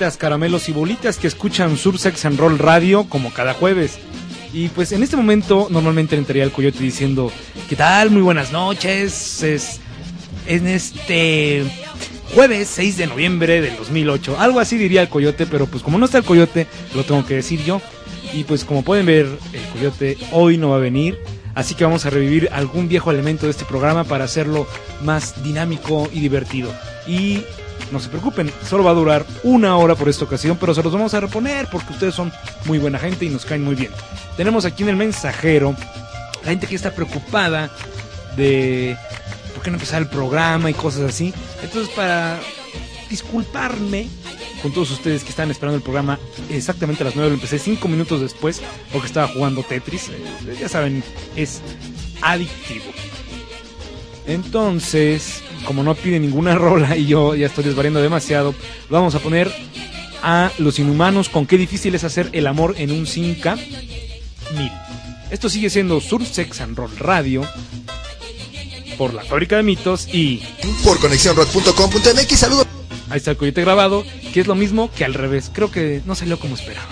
palomitas, caramelos y bolitas que escuchan Sur Sex and Roll Radio como cada jueves. Y pues en este momento normalmente entraría el Coyote diciendo: ¿qué tal? Muy buenas noches. Es en este jueves 6 de noviembre del 2008. Algo así diría el Coyote, pero pues como no está el Coyote, lo tengo que decir yo. Y pues como pueden ver, el Coyote hoy no va a venir. Así que vamos a revivir algún viejo elemento de este programa para hacerlo más dinámico y divertido. Y no se preocupen, solo va a durar 1 hora por esta ocasión, pero se los vamos a reponer porque ustedes son muy buena gente y nos caen muy bien. Tenemos aquí en el mensajero la gente que está preocupada de por qué no empezar el programa y cosas así. Entonces, para disculparme con todos ustedes que están esperando el programa exactamente a las 9, lo empecé 5 minutos después porque estaba jugando Tetris. Ya saben, es adictivo. Entonces, como no pide ninguna rola y yo ya estoy desvariando demasiado, vamos a poner a Los Inhumanos con Qué difícil es hacer el amor en un 5.000. Esto sigue siendo Sur Sex and Roll Radio por la Fábrica de Mitos y por conexiónrock.com.mx. Saludos. Ahí está el Coyote grabado, que es lo mismo que al revés. Creo que no salió como esperaba.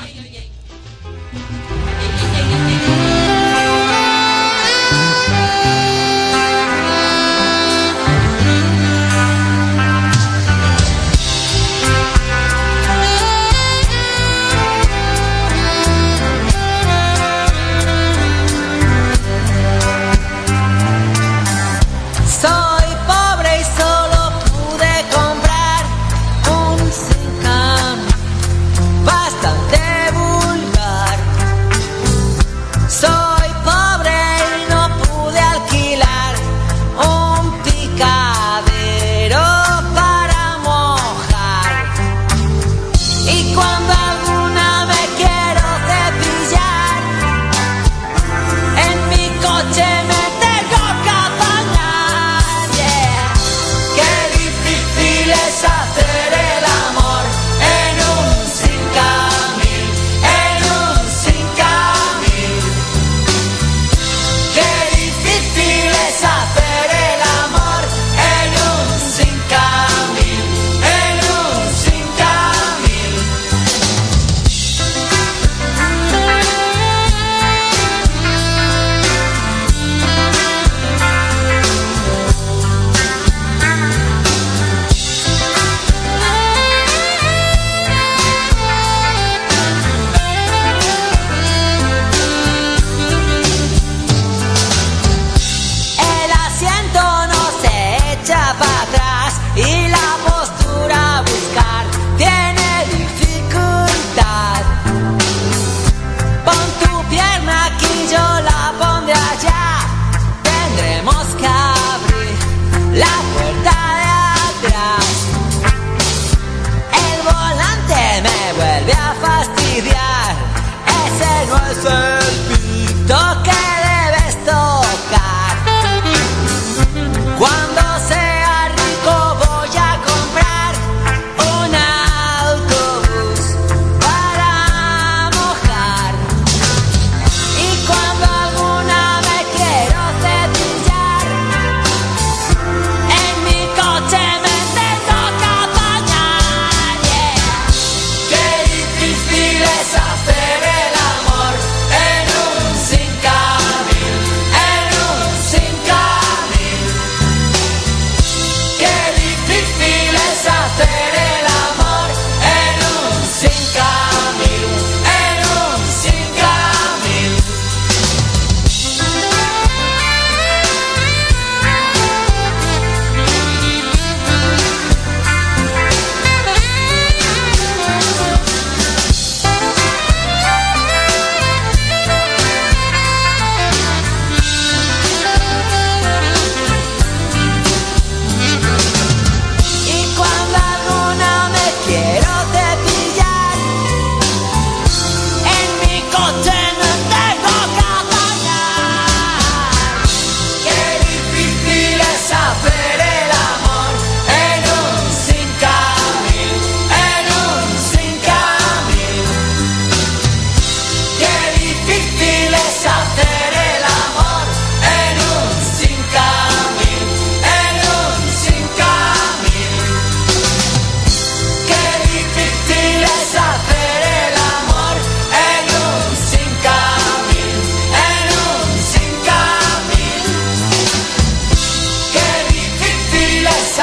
Bastante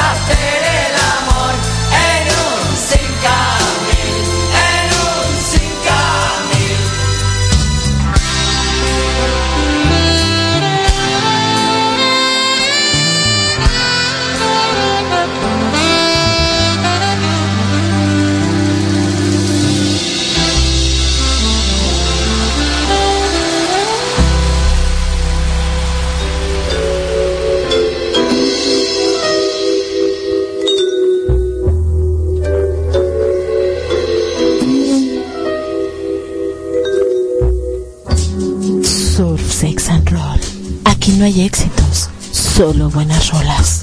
hacer el amor en un 5000, en un 5000. Surf, Sex and Roll. Aquí no hay éxitos, solo buenas rolas.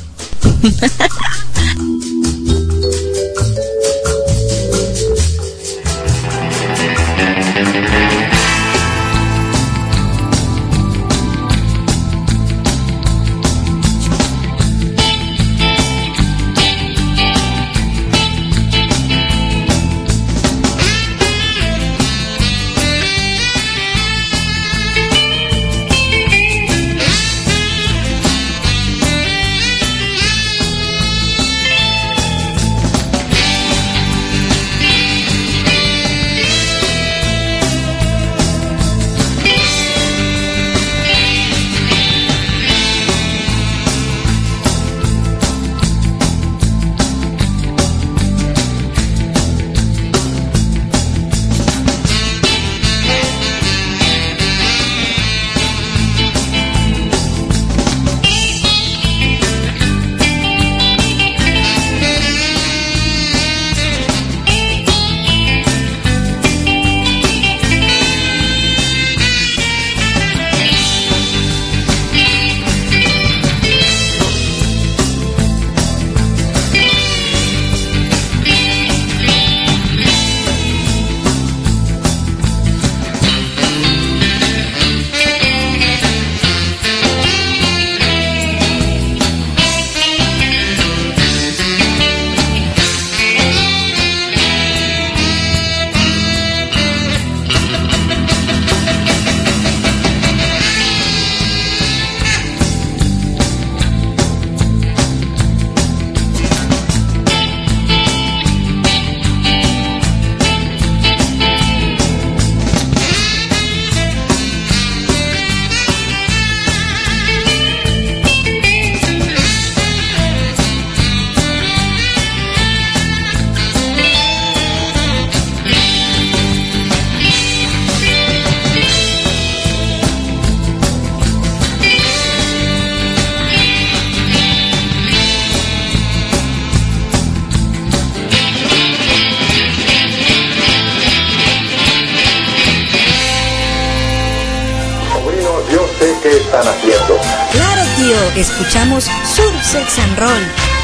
¿Qué están haciendo? Claro, tío, escuchamos Surf, Sex and Roll.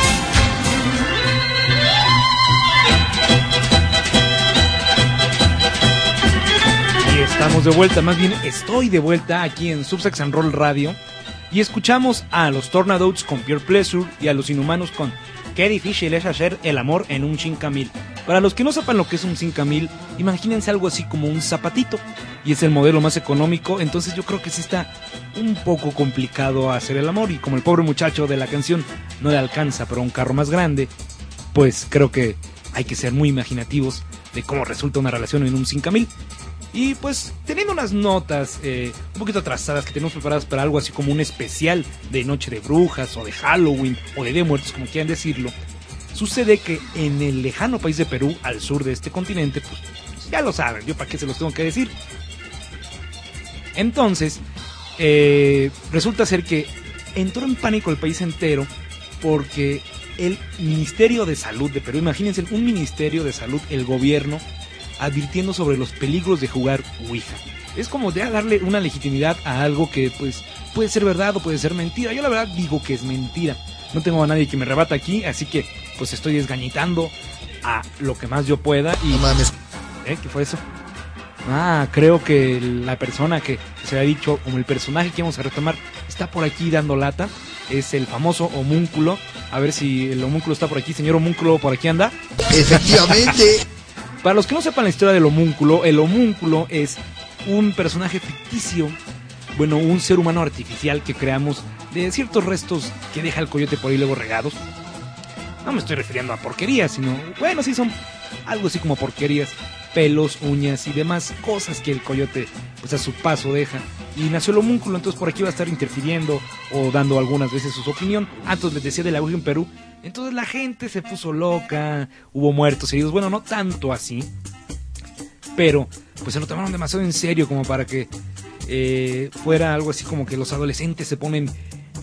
Y estamos de vuelta, más bien estoy de vuelta aquí en Surf, Sex and Roll Radio. Y escuchamos a los Tornadoes con Pure Pleasure y a los Inhumanos con Qué difícil es hacer el amor en un 5000. Para los que no sepan lo que es un 5000, imagínense algo así como un zapatito. Y es el modelo más económico, entonces yo creo que sí está un poco complicado hacer el amor. Y como el pobre muchacho de la canción no le alcanza para un carro más grande, pues creo que hay que ser muy imaginativos de cómo resulta una relación en un 5000. Y pues teniendo unas notas un poquito atrasadas que tenemos preparadas para algo así como un especial de Noche de Brujas o de Halloween o de Día de Muertos, como quieran decirlo, sucede que en el lejano país de Perú, al sur de este continente, pues ya lo saben, yo para qué se los tengo que decir. Entonces, resulta ser que entró en pánico el país entero porque el Ministerio de Salud de Perú, imagínense, un Ministerio de Salud, el gobierno, advirtiendo sobre los peligros de jugar Ouija. Es como de darle una legitimidad a algo que pues puede ser verdad o puede ser mentira. Yo la verdad digo que es mentira. No tengo a nadie que me rebata aquí, así que pues estoy desgañitando a lo que más yo pueda. Y... No mames. ¿Qué fue eso? Creo que la persona que se ha dicho como el personaje que vamos a retomar está por aquí dando lata. Es el famoso homúnculo. A ver si el homúnculo está por aquí. Señor homúnculo, ¿por aquí anda? Efectivamente. Para los que no sepan la historia del homúnculo, el homúnculo es un personaje ficticio, bueno, un ser humano artificial que creamos de ciertos restos que deja el coyote por ahí luego regados. No me estoy refiriendo a porquerías, sino, bueno, sí son algo así como porquerías, pelos, uñas y demás cosas que el coyote pues a su paso deja. Y nació el homúnculo, entonces por aquí va a estar interfiriendo o dando algunas veces su opinión. Antes les decía de la Ouija en Perú, entonces la gente se puso loca, hubo muertos heridos, bueno, no tanto así, pero pues se lo tomaron demasiado en serio como para que fuera algo así como que los adolescentes se ponen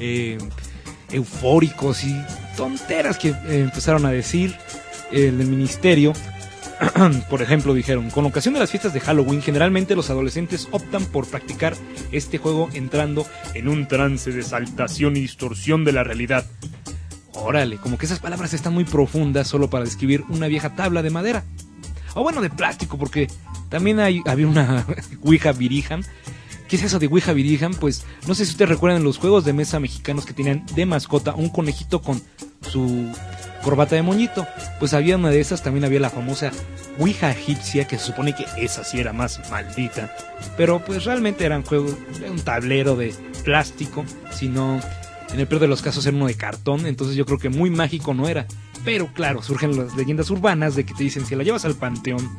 eufóricos y tonteras que empezaron a decir el ministerio. Por ejemplo, dijeron, con ocasión de las fiestas de Halloween, generalmente los adolescentes optan por practicar este juego entrando en un trance de exaltación y distorsión de la realidad. Órale, como que esas palabras están muy profundas solo para describir una vieja tabla de madera. O bueno, de plástico, porque también había una Ouija Virija. ¿Qué es eso de Ouija Virija? Pues no sé si ustedes recuerdan los juegos de mesa mexicanos que tenían de mascota un conejito con su corbata de moñito. Pues había una de esas, también había la famosa Ouija egipcia, que se supone que esa sí era más maldita. Pero pues realmente eran juegos de un tablero de plástico, sino en el peor de los casos era uno de cartón, entonces yo creo que muy mágico no era. Pero claro, surgen las leyendas urbanas de que te dicen, si la llevas al panteón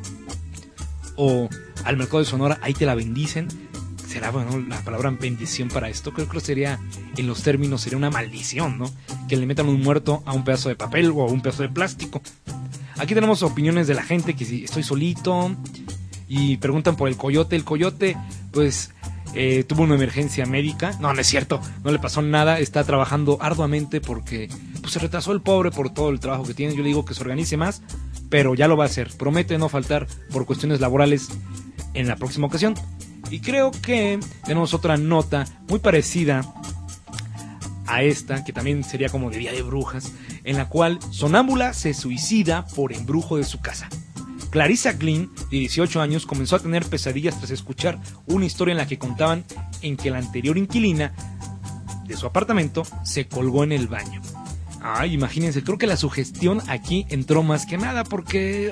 o al mercado de Sonora, ahí te la bendicen. Será, bueno, la palabra bendición para esto, creo que sería, en los términos, sería una maldición, ¿no? Que le metan un muerto a un pedazo de papel o a un pedazo de plástico. Aquí tenemos opiniones de la gente, que si estoy solito, y preguntan por el coyote. El coyote, pues, tuvo una emergencia médica. No, no es cierto, no le pasó nada, está trabajando arduamente porque pues, se retrasó el pobre por todo el trabajo que tiene. Yo le digo que se organice más, pero ya lo va a hacer. Promete no faltar por cuestiones laborales en la próxima ocasión. Y creo que tenemos otra nota muy parecida a esta, que también sería como de Día de Brujas, en la cual sonámbula se suicida por embrujo de su casa. Clarissa Glynn, de 18 años, comenzó a tener pesadillas tras escuchar una historia en la que contaban en que la anterior inquilina de su apartamento se colgó en el baño. Ay, imagínense, creo que la sugestión aquí entró más que nada porque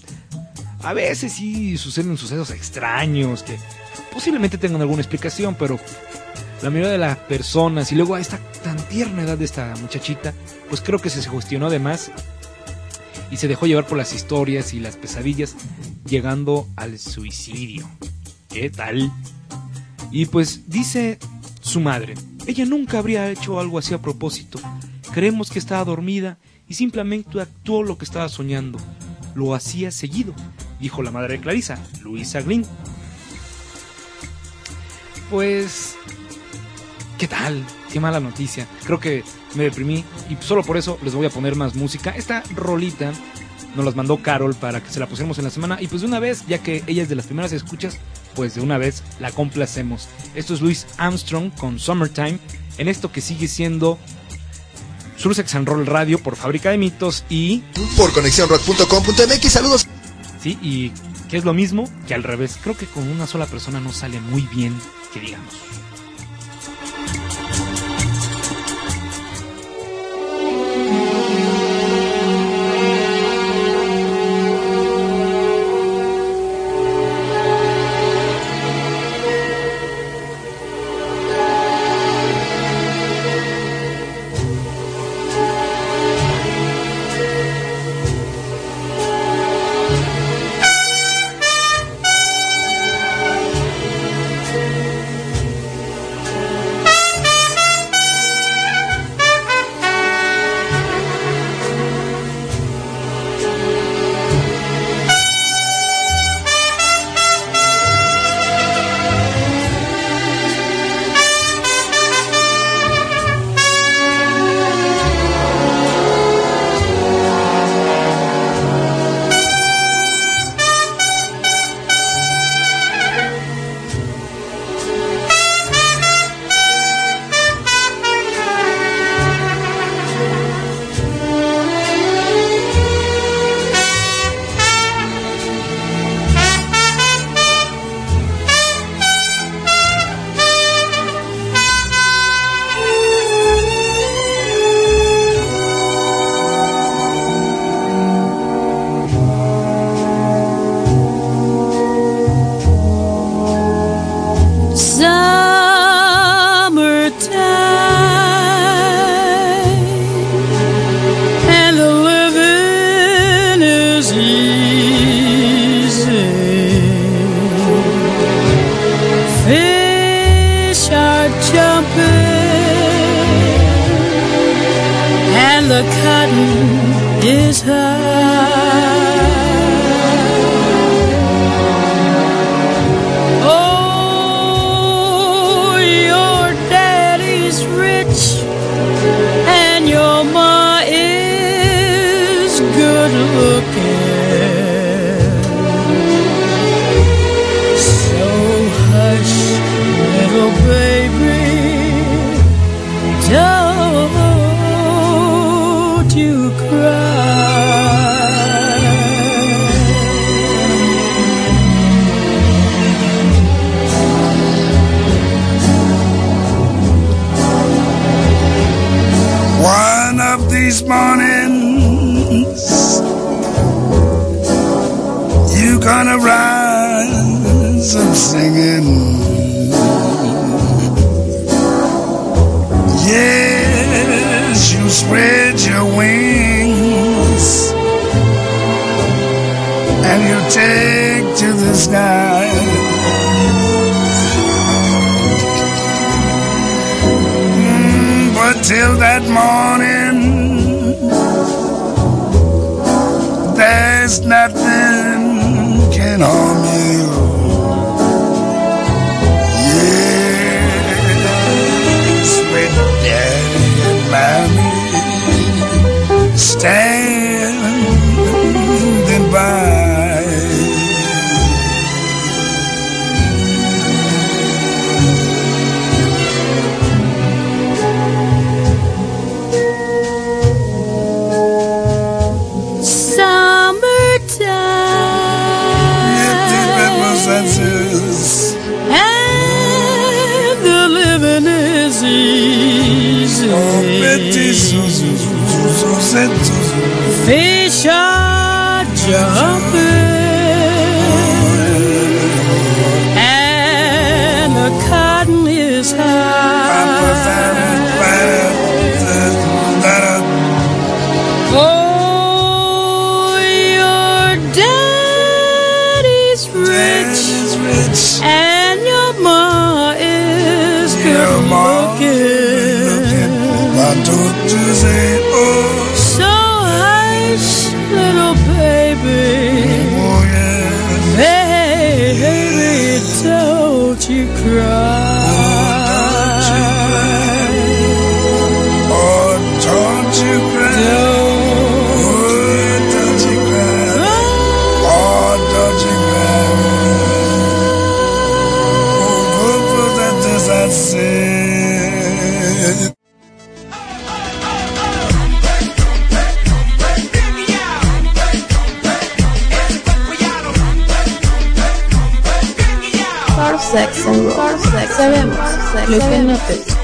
a veces sí suceden sucesos extraños que posiblemente tengan alguna explicación, pero la mayoría de las personas, y luego a esta tan tierna edad de esta muchachita, pues creo que se sugestionó de más y se dejó llevar por las historias y las pesadillas, llegando al suicidio. ¿Qué tal? Y pues dice su madre, ella nunca habría hecho algo así a propósito. Creemos que estaba dormida y simplemente actuó lo que estaba soñando. Lo hacía seguido, dijo la madre de Clarissa, Louisa Glynn. Pues, ¿qué tal? Qué mala noticia. Creo que me deprimí y solo por eso les voy a poner más música. Esta rolita nos las mandó Carol para que se la pusiéramos en la semana. Y pues de una vez, ya que ella es de las primeras escuchas, pues de una vez la complacemos. Esto es Louis Armstrong con Summertime, en esto que sigue siendo Sursex and Roll Radio por Fábrica de Mitos y por conexiónrock.com.mx. Saludos. Sí, y que es lo mismo que al revés. Creo que con una sola persona no sale muy bien, que digamos. good looking. So hush, little baby, don't you cry. One of these mornings, you gonna rise up singing. Yes, you spread your wings and you take to the sky. But till that morning, there's nothing can harm you. Yes, with daddy and mommy standing by. And the living is easy. Fish are jumping and the cotton is high. Oh, your daddy's rich. And your ma is good looking. So hush, little baby. Baby, don't you cry. Oh, don't you cry. Don't you cry. Oh, don't you cry. I said. Surf Sex and Roll. Sabemos lo que no te gusta.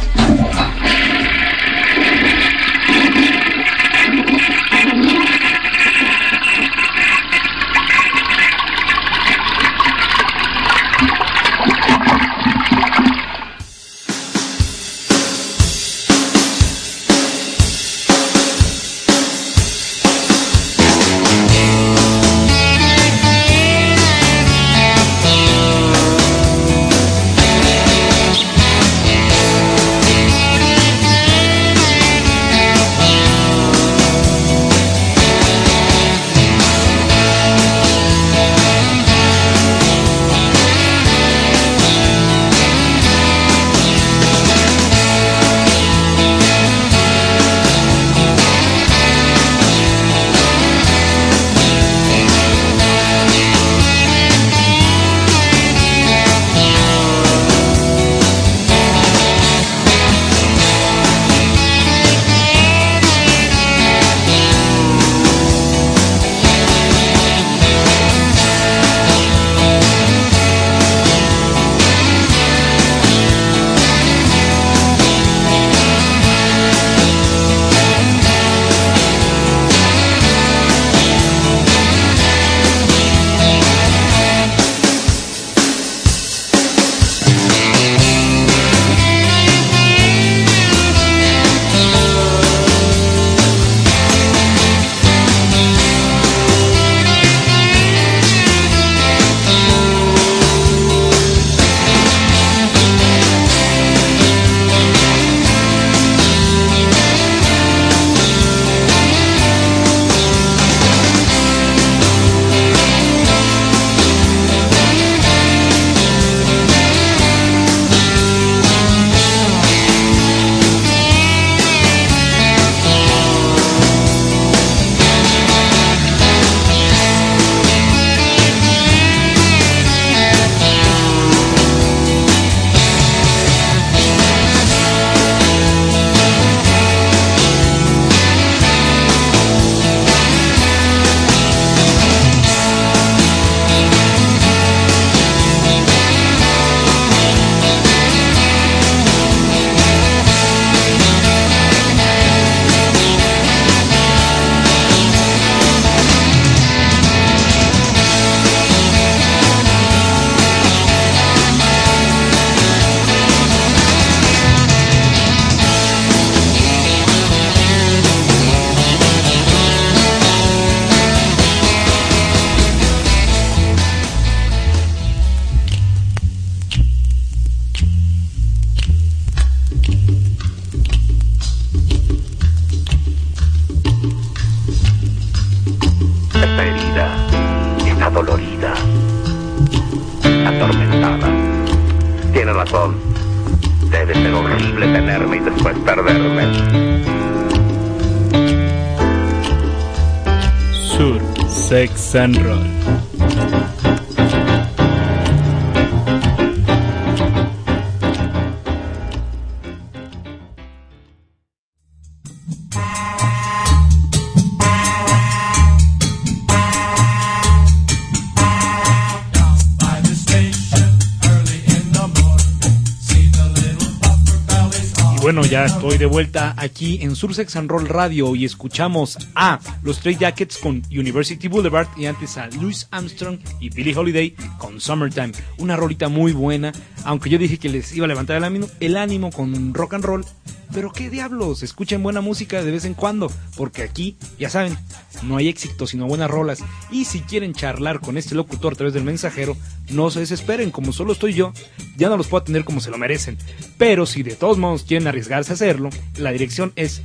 corazón. Debe ser horrible tenerme y después perderme. Sur, Sex and Roll. Bueno, ya estoy de vuelta aquí en Sur Sex and Roll Radio y escuchamos a los Stray Jackets con University Boulevard y antes a Louis Armstrong y Billie Holiday con Summertime. Una rolita muy buena, aunque yo dije que les iba a levantar el ánimo con rock and roll, pero qué diablos, escuchen buena música de vez en cuando, porque aquí, ya saben, no hay éxito sino buenas rolas. Y si quieren charlar con este locutor a través del mensajero, no se desesperen, como solo estoy yo, ya no los puedo atender como se lo merecen. Pero si de todos modos quieren arriesgarse a hacerlo, la dirección es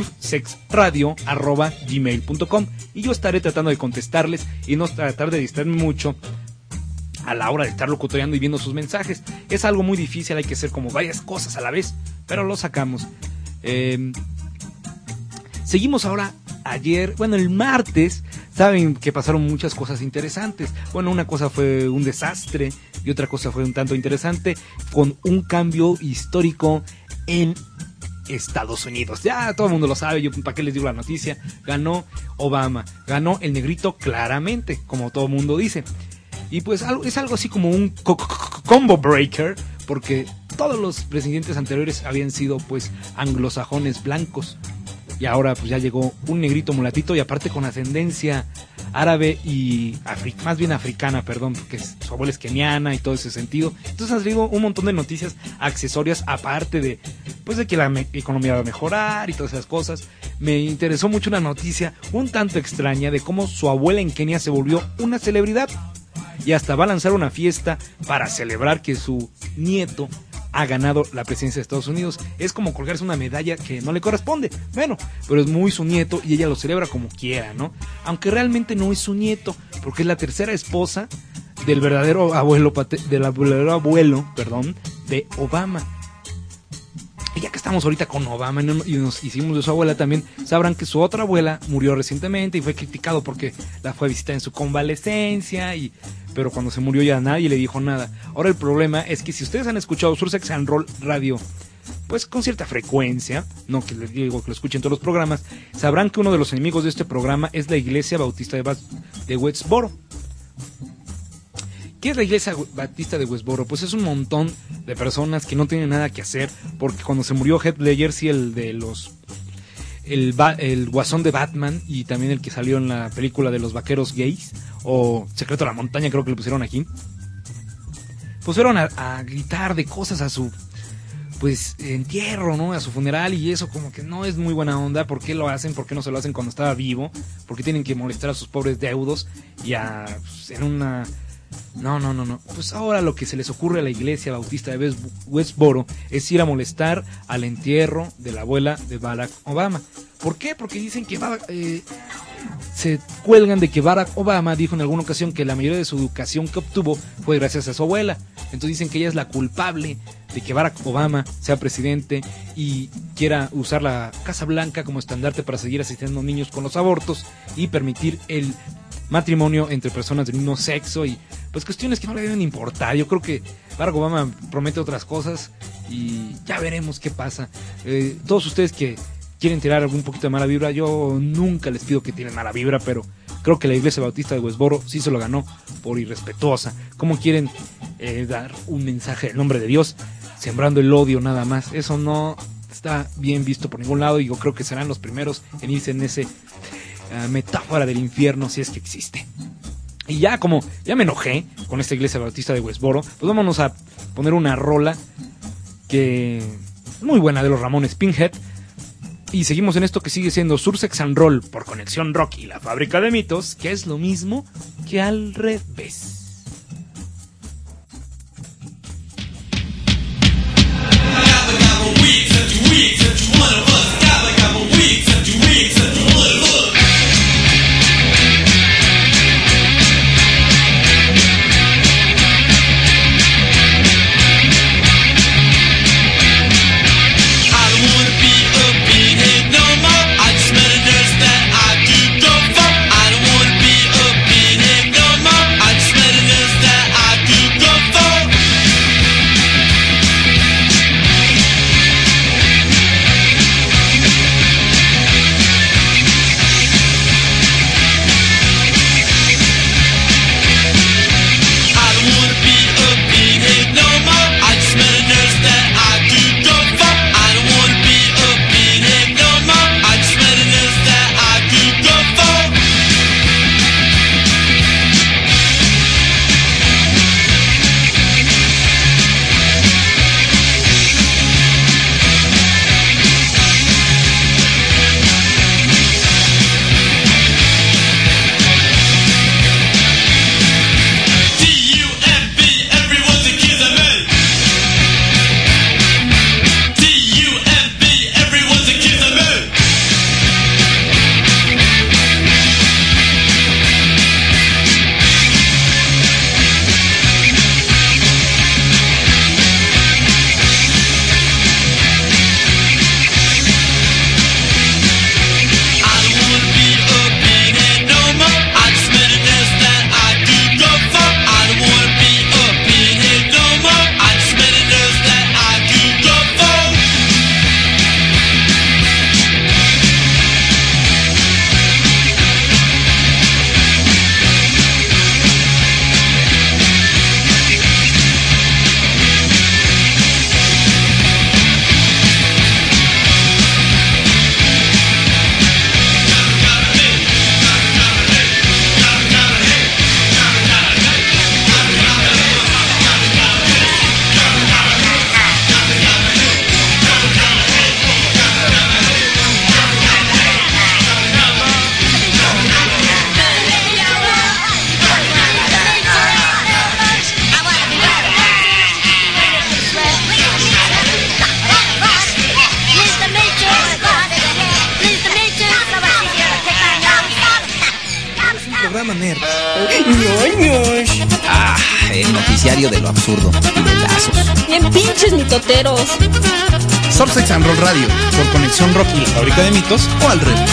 surfsexradio@gmail.com y yo estaré tratando de contestarles y no tratar de distraerme mucho a la hora de estar locutoreando y viendo sus mensajes. Es algo muy difícil, hay que hacer como varias cosas a la vez, pero lo sacamos. Seguimos ahora. Ayer, bueno, el martes, saben que pasaron muchas cosas interesantes. Bueno, una cosa fue un desastre y otra cosa fue un tanto interesante, con un cambio histórico en Estados Unidos. Ya todo el mundo lo sabe, yo para qué les digo la noticia. Ganó Obama, ganó el negrito claramente, como todo el mundo dice. Y pues es algo así como un combo breaker, porque todos los presidentes anteriores habían sido pues anglosajones blancos. Y ahora pues ya llegó un negrito mulatito y aparte con ascendencia árabe y más bien africana, perdón, porque su abuela es keniana y todo ese sentido. Entonces ha salido un montón de noticias accesorias aparte de pues de que la economía va a mejorar y todas esas cosas. Me interesó mucho una noticia un tanto extraña de cómo su abuela en Kenia se volvió una celebridad y hasta va a lanzar una fiesta para celebrar que su nieto ha ganado la presidencia de Estados Unidos. Es como colgarse una medalla que no le corresponde. Bueno, pero es muy su nieto y ella lo celebra como quiera, ¿no? Aunque realmente no es su nieto, porque es la tercera esposa del verdadero abuelo, de Obama. Y ya que estamos ahorita con Obama y nos hicimos de su abuela también, sabrán que su otra abuela murió recientemente y fue criticado porque la fue a visitar en su convalecencia, pero cuando se murió ya nadie le dijo nada. Ahora el problema es que si ustedes han escuchado Sur Sex and Roll Radio, pues con cierta frecuencia, no que les digo que lo escuchen todos los programas, sabrán que uno de los enemigos de este programa es la Iglesia Bautista de Westboro. ¿Qué es la Iglesia Bautista de Westboro? Pues es un montón de personas que no tienen nada que hacer, porque cuando se murió Heath Ledger, sí, el guasón de Batman y también el que salió en la película de los vaqueros gays, o Secreto de la Montaña, creo que le pusieron aquí, pusieron a gritar de cosas a su pues entierro, ¿no? A su funeral, y eso como que no es muy buena onda. ¿Por qué lo hacen? ¿Por qué no se lo hacen cuando estaba vivo? ¿Por qué tienen que molestar a sus pobres deudos y en una... No. Pues ahora lo que se les ocurre a la Iglesia Bautista de Westboro es ir a molestar al entierro de la abuela de Barack Obama. ¿Por qué? Porque dicen que se cuelgan de que Barack Obama dijo en alguna ocasión que la mayoría de su educación que obtuvo fue gracias a su abuela. Entonces dicen que ella es la culpable de que Barack Obama sea presidente y quiera usar la Casa Blanca como estandarte para seguir asistiendo a niños con los abortos y permitir el matrimonio entre personas del mismo sexo y pues cuestiones que no le deben importar. Yo creo que Barack Obama promete otras cosas y ya veremos qué pasa. Todos ustedes que quieren tirar algún poquito de mala vibra, yo nunca les pido que tiren mala vibra, pero creo que la Iglesia Bautista de Westboro sí se lo ganó por irrespetuosa. ¿Cómo quieren dar un mensaje en nombre de Dios sembrando el odio nada más? Eso no está bien visto por ningún lado y yo creo que serán los primeros en irse en ese metáfora del infierno, si es que existe. Y ya como ya me enojé con esta Iglesia Bautista de Westboro, pues vámonos a poner una rola que muy buena de los Ramones, Pinhead. Y seguimos en esto que sigue siendo Sur Sex and Roll por Conexión Rock y la Fábrica de Mitos, que es lo mismo que al revés. programa nerd. El noticiario de lo absurdo y de lazos. Bien pinches mitoteros. Sursex and Roll Radio, por Conexión Rock y la Fábrica de Mitos, O al revés.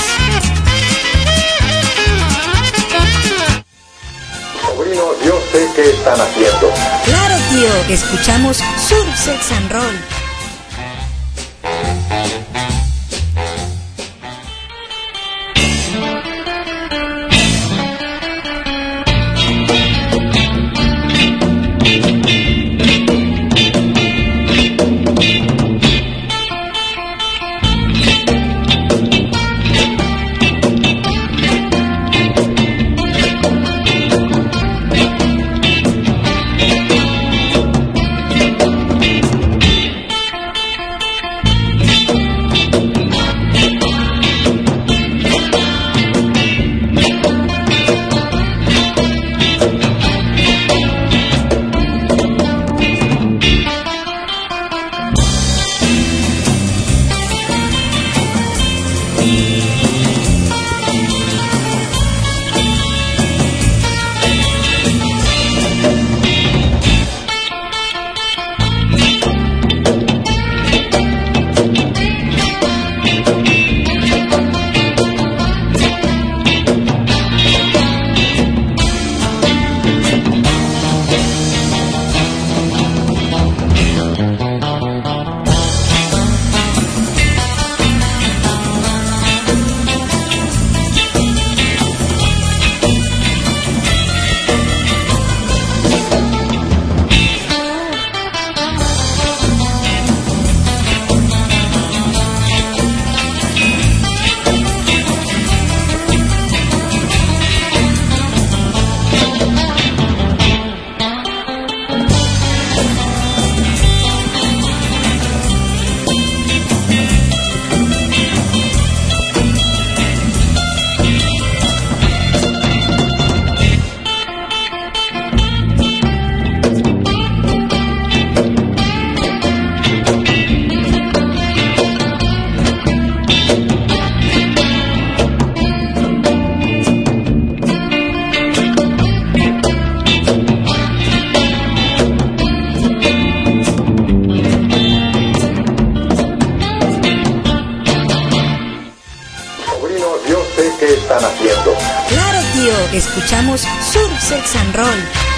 Sobrinos, yo sé qué están haciendo. Claro, tío. Escuchamos Sursex and Roll. Escuchamos Sursex and Roll.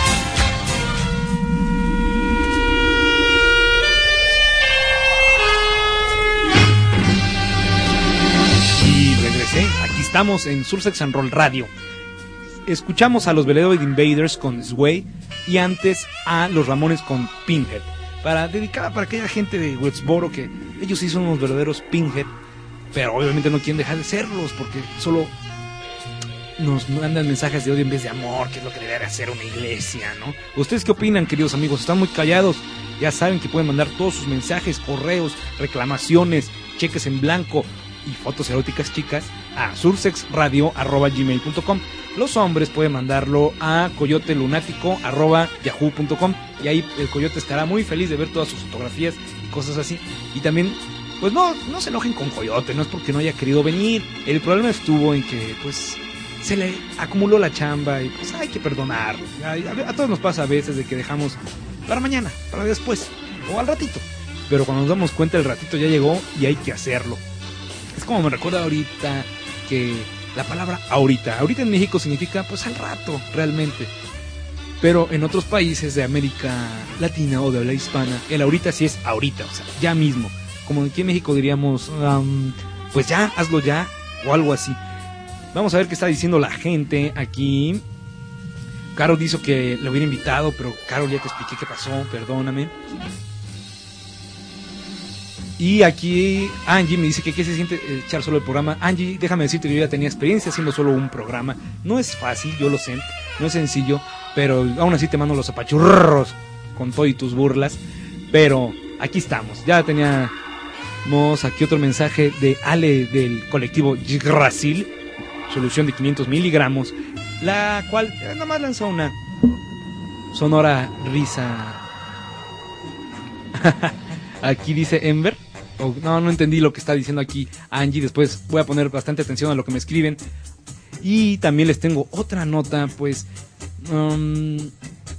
Y regresé, aquí estamos en Sursex and Roll Radio. Escuchamos a los Veloid Invaders con Sway y antes a los Ramones con Pinhead. Dedicada para aquella gente de Westboro que ellos sí son unos verdaderos Pinhead, pero obviamente no quieren dejar de serlos porque solo nos mandan mensajes de odio en vez de amor, que es lo que debe hacer una iglesia, ¿no? ¿Ustedes qué opinan, queridos amigos? Están muy callados. Ya saben que pueden mandar todos sus mensajes, correos, reclamaciones, cheques en blanco y fotos eróticas chicas a sursexradio@gmail.com. Los hombres pueden mandarlo a coyotelunático@yahoo.com y ahí el coyote estará muy feliz de ver todas sus fotografías y cosas así. Y también, pues no se enojen con Coyote, no es porque no haya querido venir. El problema estuvo en que, pues, se le acumuló la chamba y pues hay que perdonar. A todos nos pasa a veces de que dejamos para mañana, para después o al ratito. Pero cuando nos damos cuenta el ratito ya llegó y hay que hacerlo. Es como me recuerda ahorita que la palabra ahorita en México significa pues al rato realmente. Pero en otros países de América Latina o de habla hispana, el ahorita sí es ahorita, o sea, ya mismo. Como aquí en México diríamos, pues ya, hazlo ya o algo así. Vamos a ver qué está diciendo la gente aquí. Carol dijo que le hubiera invitado, pero Carol, ya te expliqué qué pasó, perdóname. Y aquí Angie me dice que qué se siente echar solo el programa. Angie, déjame decirte que yo ya tenía experiencia haciendo solo un programa. No es fácil, yo lo sé, no es sencillo, pero aún así te mando los apachurros con todo y tus burlas. Pero aquí estamos, ya teníamos aquí otro mensaje de Ale del colectivo Yggdrasil. Solución de 500 miligramos, la cual nada más lanzó una sonora risa. Aquí dice Ember. No entendí lo que está diciendo aquí Angie. Después voy a poner bastante atención a lo que me escriben. Y también les tengo otra nota, pues, un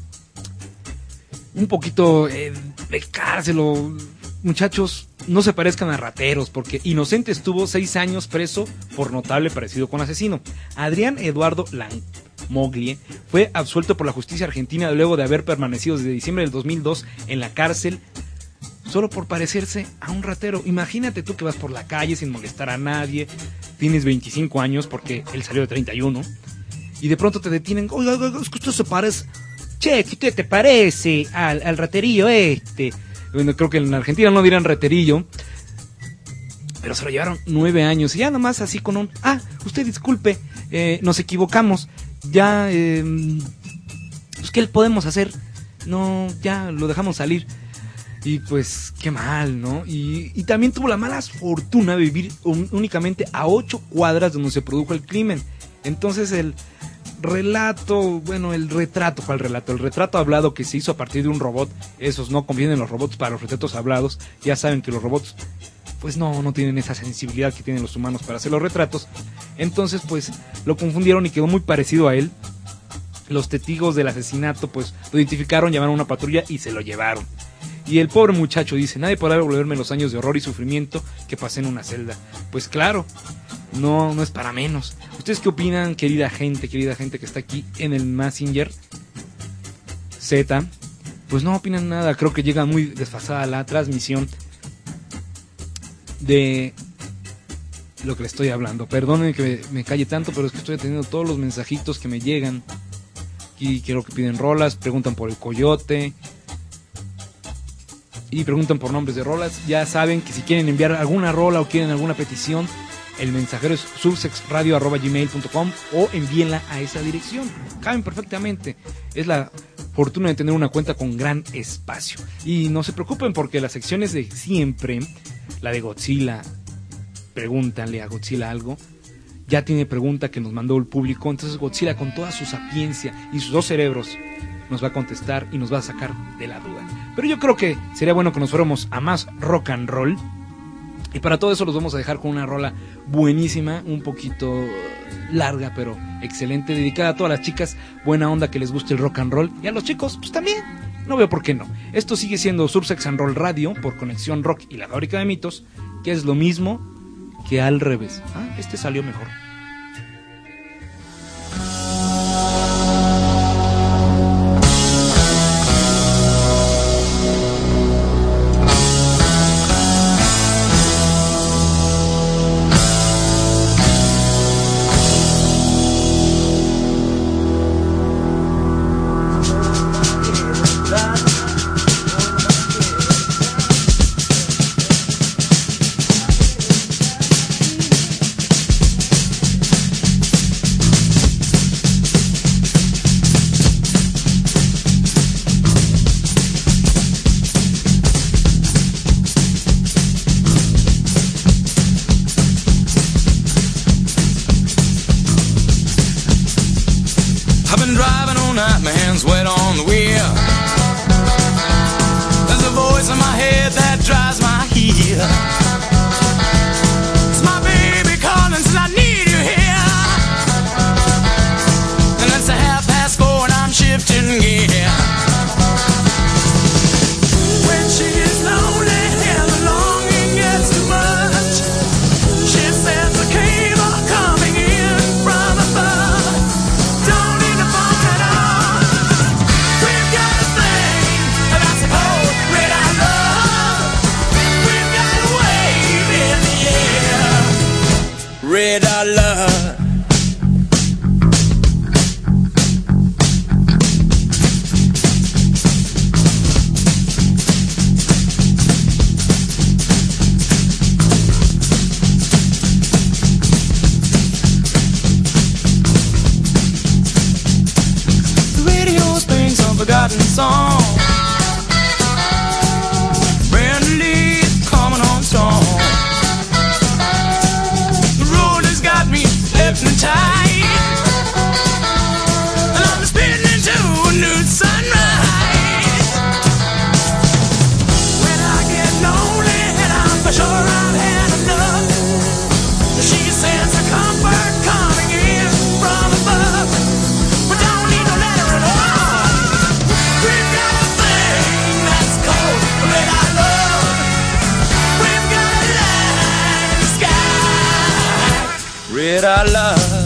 poquito de cárcel. Muchachos, no se parezcan a rateros, porque inocente estuvo 6 años preso por notable parecido con asesino. Adrián Eduardo Langmoglie fue absuelto por la justicia argentina luego de haber permanecido desde diciembre del 2002 en la cárcel solo por parecerse a un ratero. Imagínate tú que vas por la calle sin molestar a nadie, tienes 25 años porque él salió de 31 y de pronto te detienen. Oiga, es que usted se parece. Che, que usted te parece al raterillo este. Bueno, creo que en Argentina no dirán raterillo, pero se lo llevaron 9 años y ya nomás así con un... usted disculpe, nos equivocamos, ya... pues, ¿qué le podemos hacer? No, ya lo dejamos salir. Y pues, qué mal, ¿no? Y también tuvo la mala fortuna de vivir únicamente a 8 cuadras donde se produjo el crimen. Entonces el retrato hablado que se hizo a partir de un robot, esos no convienen los robots para los retratos hablados. Ya saben que los robots pues no tienen esa sensibilidad que tienen los humanos para hacer los retratos. Entonces pues lo confundieron y quedó muy parecido a él. Los testigos del asesinato pues lo identificaron, llamaron a una patrulla y se lo llevaron. Y el pobre muchacho dice: nadie podrá devolverme los años de horror y sufrimiento que pasé en una celda. Pues claro, no es para menos. ¿Ustedes qué opinan, querida gente que está aquí en el Messenger Z? Pues no opinan nada, creo que llega muy desfasada la transmisión de lo que les estoy hablando. Perdonen que me calle tanto, pero es que estoy atendiendo todos los mensajitos que me llegan. Y quiero que piden rolas, preguntan por el Coyote y preguntan por nombres de rolas. Ya saben que si quieren enviar alguna rola o quieren alguna petición, el mensajero es sursexradio@gmail.com o envíenla a esa dirección. Caben perfectamente. Es la fortuna de tener una cuenta con gran espacio. Y no se preocupen porque las secciones de siempre, la de Godzilla, pregúntanle a Godzilla algo, ya tiene pregunta que nos mandó el público. Entonces Godzilla, con toda su sapiencia y sus 2 cerebros, nos va a contestar y nos va a sacar de la duda. Pero yo creo que sería bueno que nos fuéramos a más rock and roll. Y para todo eso los vamos a dejar con una rola buenísima, un poquito larga, pero excelente, dedicada a todas las chicas buena onda que les guste el rock and roll. Y a los chicos, pues también, no veo por qué no. Esto sigue siendo Sursex and Roll Radio por Conexión Rock y la Fábrica de Mitos, que es lo mismo que al revés. Este salió mejor. She sends her comfort coming in. I love.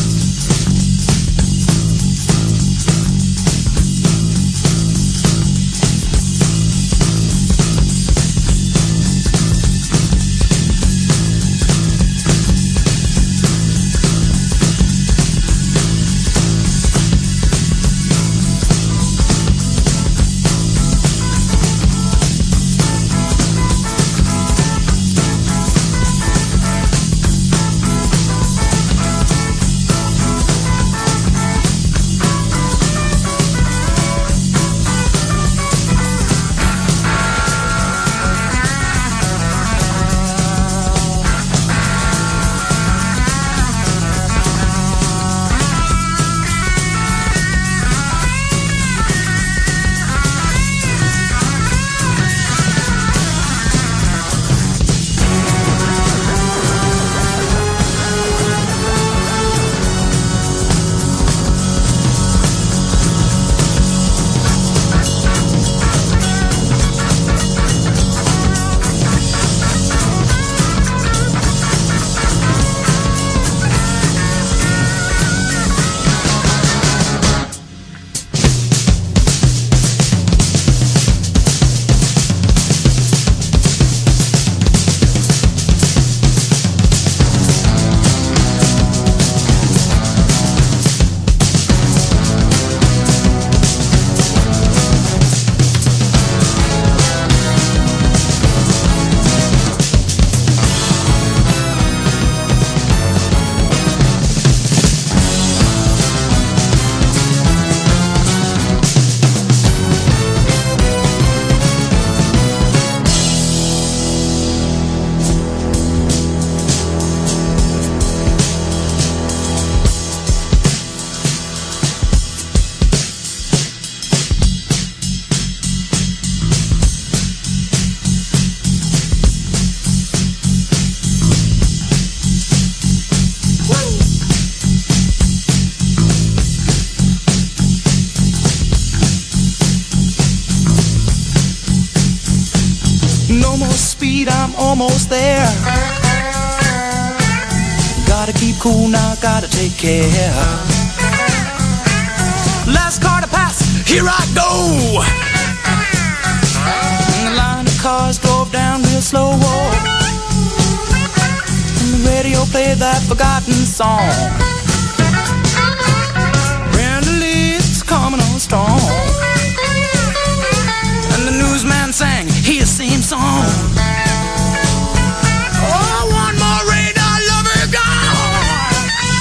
No more speed, I'm almost there. Gotta keep cool now, gotta take care. Last car to pass, here I go. And the line of cars drove down real slow. And the radio played that forgotten song. Brenda Lee's coming on strong. And the newsman sang his same song. Oh, one more radar lover gone.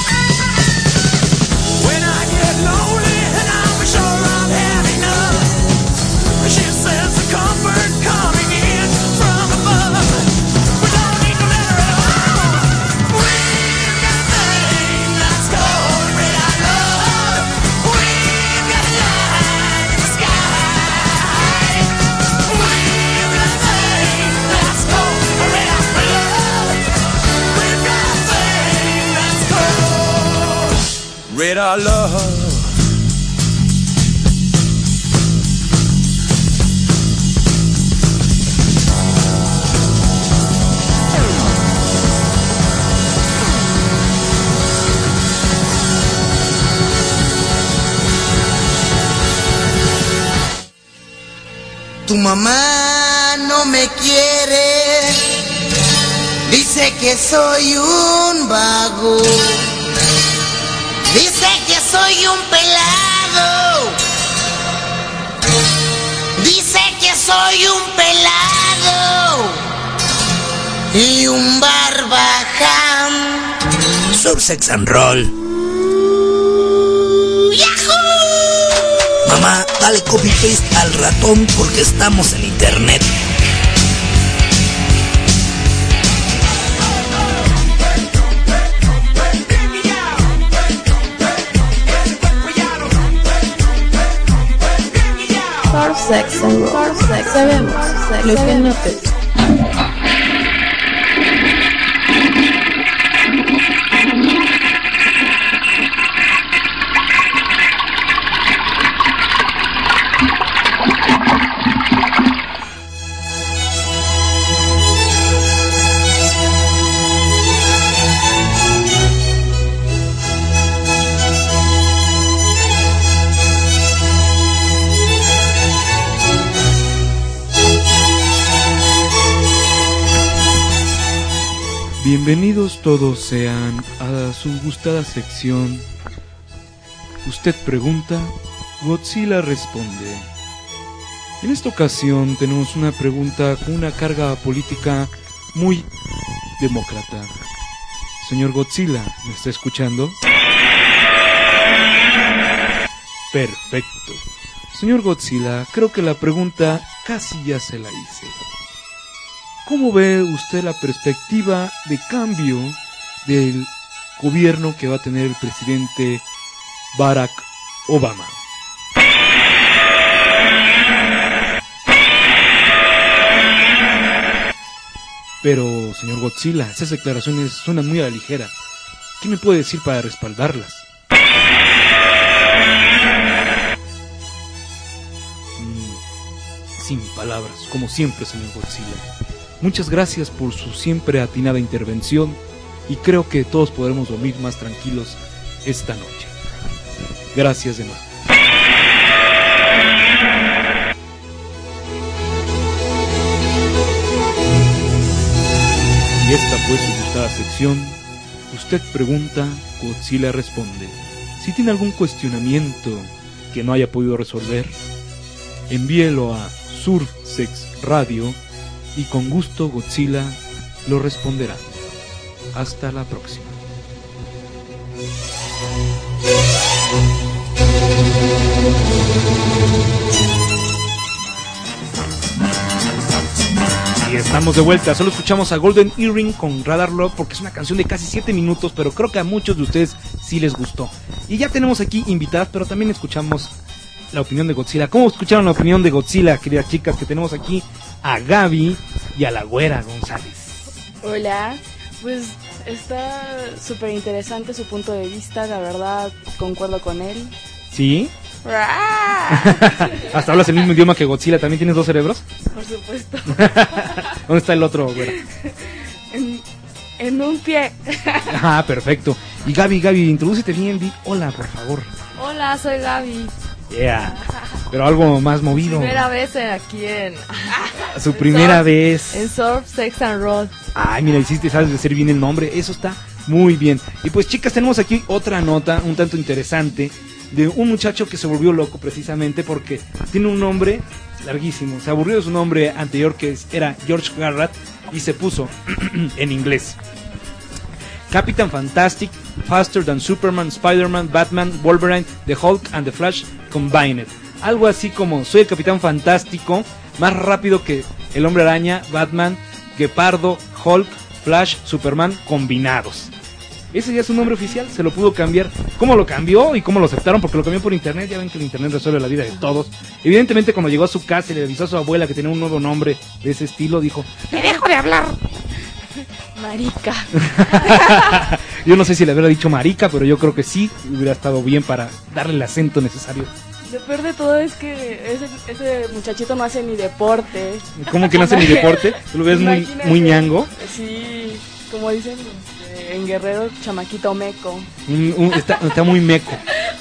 When I get lonely and I'm sure I've had enough, she says the comfort coming in from above. We don't need no letter at all. We've got a thing that's called radar love. We've got a light in the sky. We've got a thing that's called radar love. We've got a thing that's called radar love. Tu mamá no me quiere, dice que soy un vago, dice que soy un pelado, dice que soy un pelado y un barbaján. Sursex and Roll. ¡Yahoo! Mamá, dale copy paste al ratón porque estamos en internet. Sursex and Roll. Sabemos lo que no te... Bienvenidos todos sean a su gustada sección. Usted pregunta, Godzilla responde. En esta ocasión tenemos una pregunta con una carga política muy demócrata. Señor Godzilla, ¿me está escuchando? Perfecto. Señor Godzilla, creo que la pregunta casi ya se la hice. ¿Cómo ve usted la perspectiva de cambio del gobierno que va a tener el presidente Barack Obama? Pero, señor Godzilla, esas declaraciones suenan muy a la ligera. ¿Qué me puede decir para respaldarlas? Sin palabras, como siempre, señor Godzilla. Muchas gracias por su siempre atinada intervención y creo que todos podremos dormir más tranquilos esta noche. Gracias de nuevo. Y esta fue su gustada sección. Usted pregunta, Godzilla responde. Si tiene algún cuestionamiento que no haya podido resolver, envíelo a Sursex Radio y con gusto Godzilla lo responderá. Hasta la próxima. Y estamos de vuelta, solo escuchamos a Golden Earring con Radar Love porque es una canción de casi 7 minutos, pero creo que a muchos de ustedes sí les gustó. Y ya tenemos aquí invitadas, pero también escuchamos la opinión de Godzilla. ¿Cómo escucharon la opinión de Godzilla, queridas chicas? Que tenemos aquí a Gaby y a la Güera González. Hola, pues está súper interesante su punto de vista, la verdad, concuerdo con él. ¿Sí? Hasta hablas el mismo idioma que Godzilla. ¿También tienes 2 cerebros? Por supuesto. ¿Dónde está el otro, Güera? En un pie. Ah, perfecto. Y Gaby, introdúcete bien, di hola, por favor. Hola, soy Gaby. Yeah. Pero algo más movido. Primera vez aquí en... Su primera vez. En Surf, Sex and Roll. Ay, mira, sabes decir bien el nombre. Eso está muy bien. Y pues, chicas, tenemos aquí otra nota un tanto interesante de un muchacho que se volvió loco precisamente porque tiene un nombre larguísimo. Se aburrió de su nombre anterior que era George Garrett y se puso en inglés Captain Fantastic, Faster Than Superman, Spider-Man, Batman, Wolverine, The Hulk and The Flash Combined. Algo así como soy el Capitán Fantástico, más rápido que el Hombre Araña, Batman, Guepardo, Hulk, Flash, Superman combinados. Ese ya es su nombre oficial, se lo pudo cambiar. ¿Cómo lo cambió y cómo lo aceptaron? Porque lo cambió por internet, ya ven que el internet resuelve la vida de todos. Evidentemente cuando llegó a su casa y le avisó a su abuela que tenía un nuevo nombre de ese estilo, dijo, ¡me dejo de hablar! Marica. Yo no sé si le hubiera dicho marica, pero yo creo que sí hubiera estado bien para darle el acento necesario. Lo peor de todo es que ese muchachito no hace ni deporte. ¿Cómo que no hace ni deporte? ¿Tú lo ves muy ñango? Sí, como dicen en Guerrero, chamaquito meco. Está muy meco.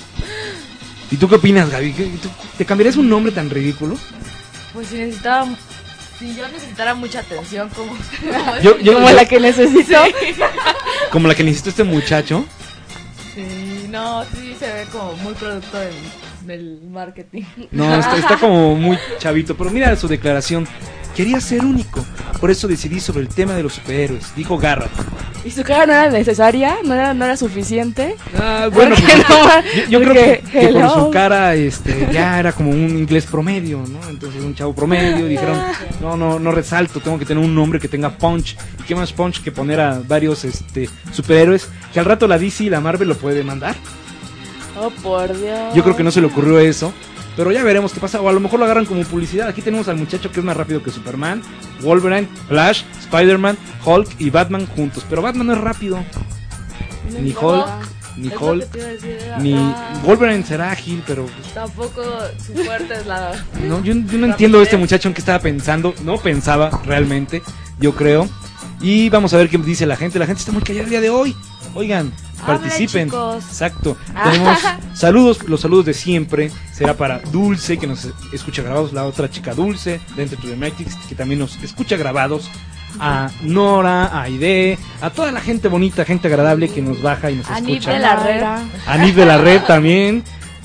¿Y tú qué opinas, Gaby? ¿Te cambiarías un nombre tan ridículo? Pues si yo necesitara mucha atención como la que necesito. Sí. Como la que necesitó este muchacho. Sí, no, sí se ve como muy producto del marketing. No, está como muy chavito. Pero mira su declaración. Quería ser único, por eso decidí sobre el tema de los superhéroes, dijo Garrett. ¿Y su cara no era necesaria? ¿No era suficiente? Bueno, pues, yo creo que por su cara ya era como un inglés promedio, ¿no? Entonces un chavo promedio, dijeron, no resalto, tengo que tener un nombre que tenga punch. ¿Y qué más punch que poner a varios superhéroes? Que al rato la DC y la Marvel lo puede demandar. Oh, por Dios. Yo creo que no se le ocurrió eso. Pero ya veremos qué pasa, o a lo mejor lo agarran como publicidad. Aquí tenemos al muchacho que es más rápido que Superman, Wolverine, Flash, Spider-Man, Hulk y Batman juntos. Pero Batman no es rápido. Ni Hulk, ni Wolverine será ágil, pero... Tampoco su fuerte es la... No, yo no entiendo este muchacho en qué estaba pensando. No pensaba realmente, yo creo. Y vamos a ver qué dice la gente. La gente está muy callada el día de hoy. Oigan, participen. Exacto. Tenemos saludos, los saludos de siempre. Será para Dulce, que nos escucha grabados. La otra chica Dulce, de Enter to the Matrix, que también nos escucha grabados. a Nora, a Aide, a toda la gente bonita, gente agradable que nos baja y nos A Nid escucha. de la Red. A Nid de la Red también.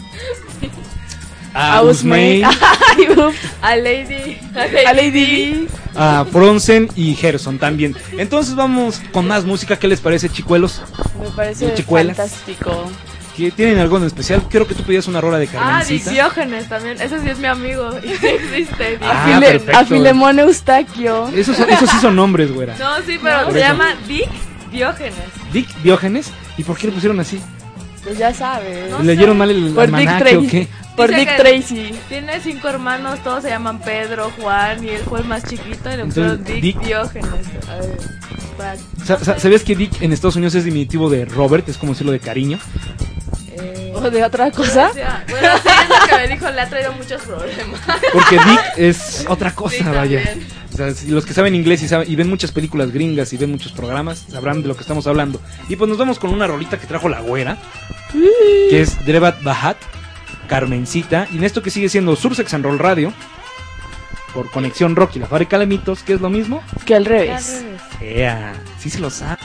A Usmei, A Lady. A Lady. a Fronzen y Gerson también. Entonces vamos con más música. ¿Qué les parece, chicuelos? Me parece Chicuelas. fantástico. ¿Que tienen algo en especial? Creo que tú pedías una rola de Carmencita. Diógenes también. Ese sí es mi amigo. Y sí existe. Ah, perfecto. A Filemón Eustaquio. Esos sí son nombres, güera. No, sí, pero Por se eso. llama Dick Diógenes. Dick Diógenes. ¿Y por qué le pusieron así? Pues ya sabes. No ¿Le sé. dieron mal el Por Dick almanaque o Tracy. qué? Por Dice Dick que Tracy. Tiene 5 hermanos, todos se llaman Pedro, Juan y él fue el más chiquito y le pusieron Entonces, Dick Dick- Diógenes. A ver, ¿Sabías que Dick en Estados Unidos es diminutivo de Robert? Es como decirlo de cariño. ¿O de otra cosa? Bueno, sí, es lo que me dijo, le ha traído muchos problemas. Porque Dick es otra cosa, Sí, vaya. también. O sea, si los que saben inglés y ven muchas películas gringas y ven muchos programas, sabrán de lo que estamos hablando. Y pues nos vamos con una rolita que trajo la güera, que es Drebat Bahat, Carmencita. Y en esto que sigue siendo Sursex and Roll Radio, por Conexión Rock y la Fábrica de Mitos, que es lo mismo. Que al revés. Ea, sí se lo sabe.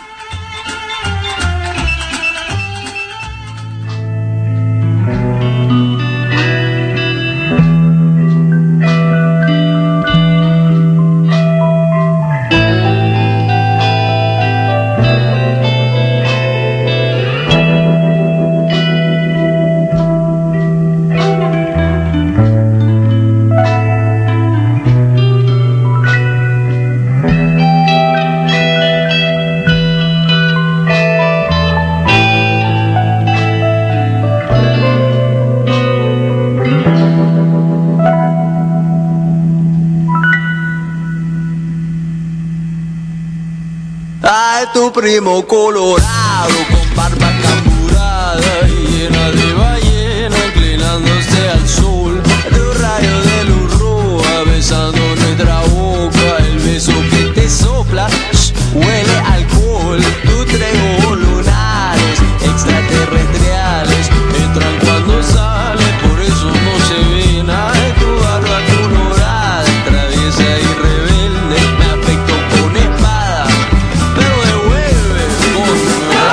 Ay, tu primo colorado con barba camburada y llena de ballena inclinándose al sol de un rayo de luz roja besando nuestra boca, el beso que te sopla huele a alcohol, tu tres ojos lunares extraterrestriales entran cuando sale, por eso no se ven. Ay, tu barba colorada traviesa y rebelde me afectó con espada, pero devuelve con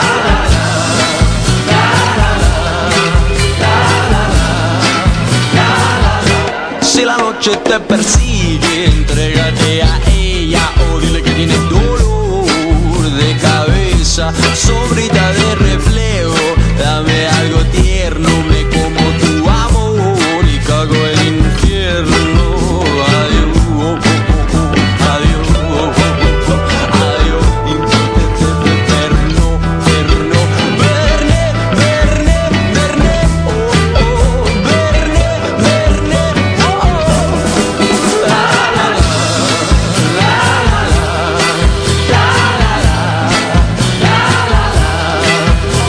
si la noche te persigue, entrégate a ella o dile que tienes dolor de cabeza, sobrita de reflejo, dame algo tierno, me como tu amor y cago el infierno. Adiós, adiós, adiós, eterno, eterno, verne, verne, verne, oh, oh, verne, verne, oh, oh, la la la, la la la, la la la, la la la.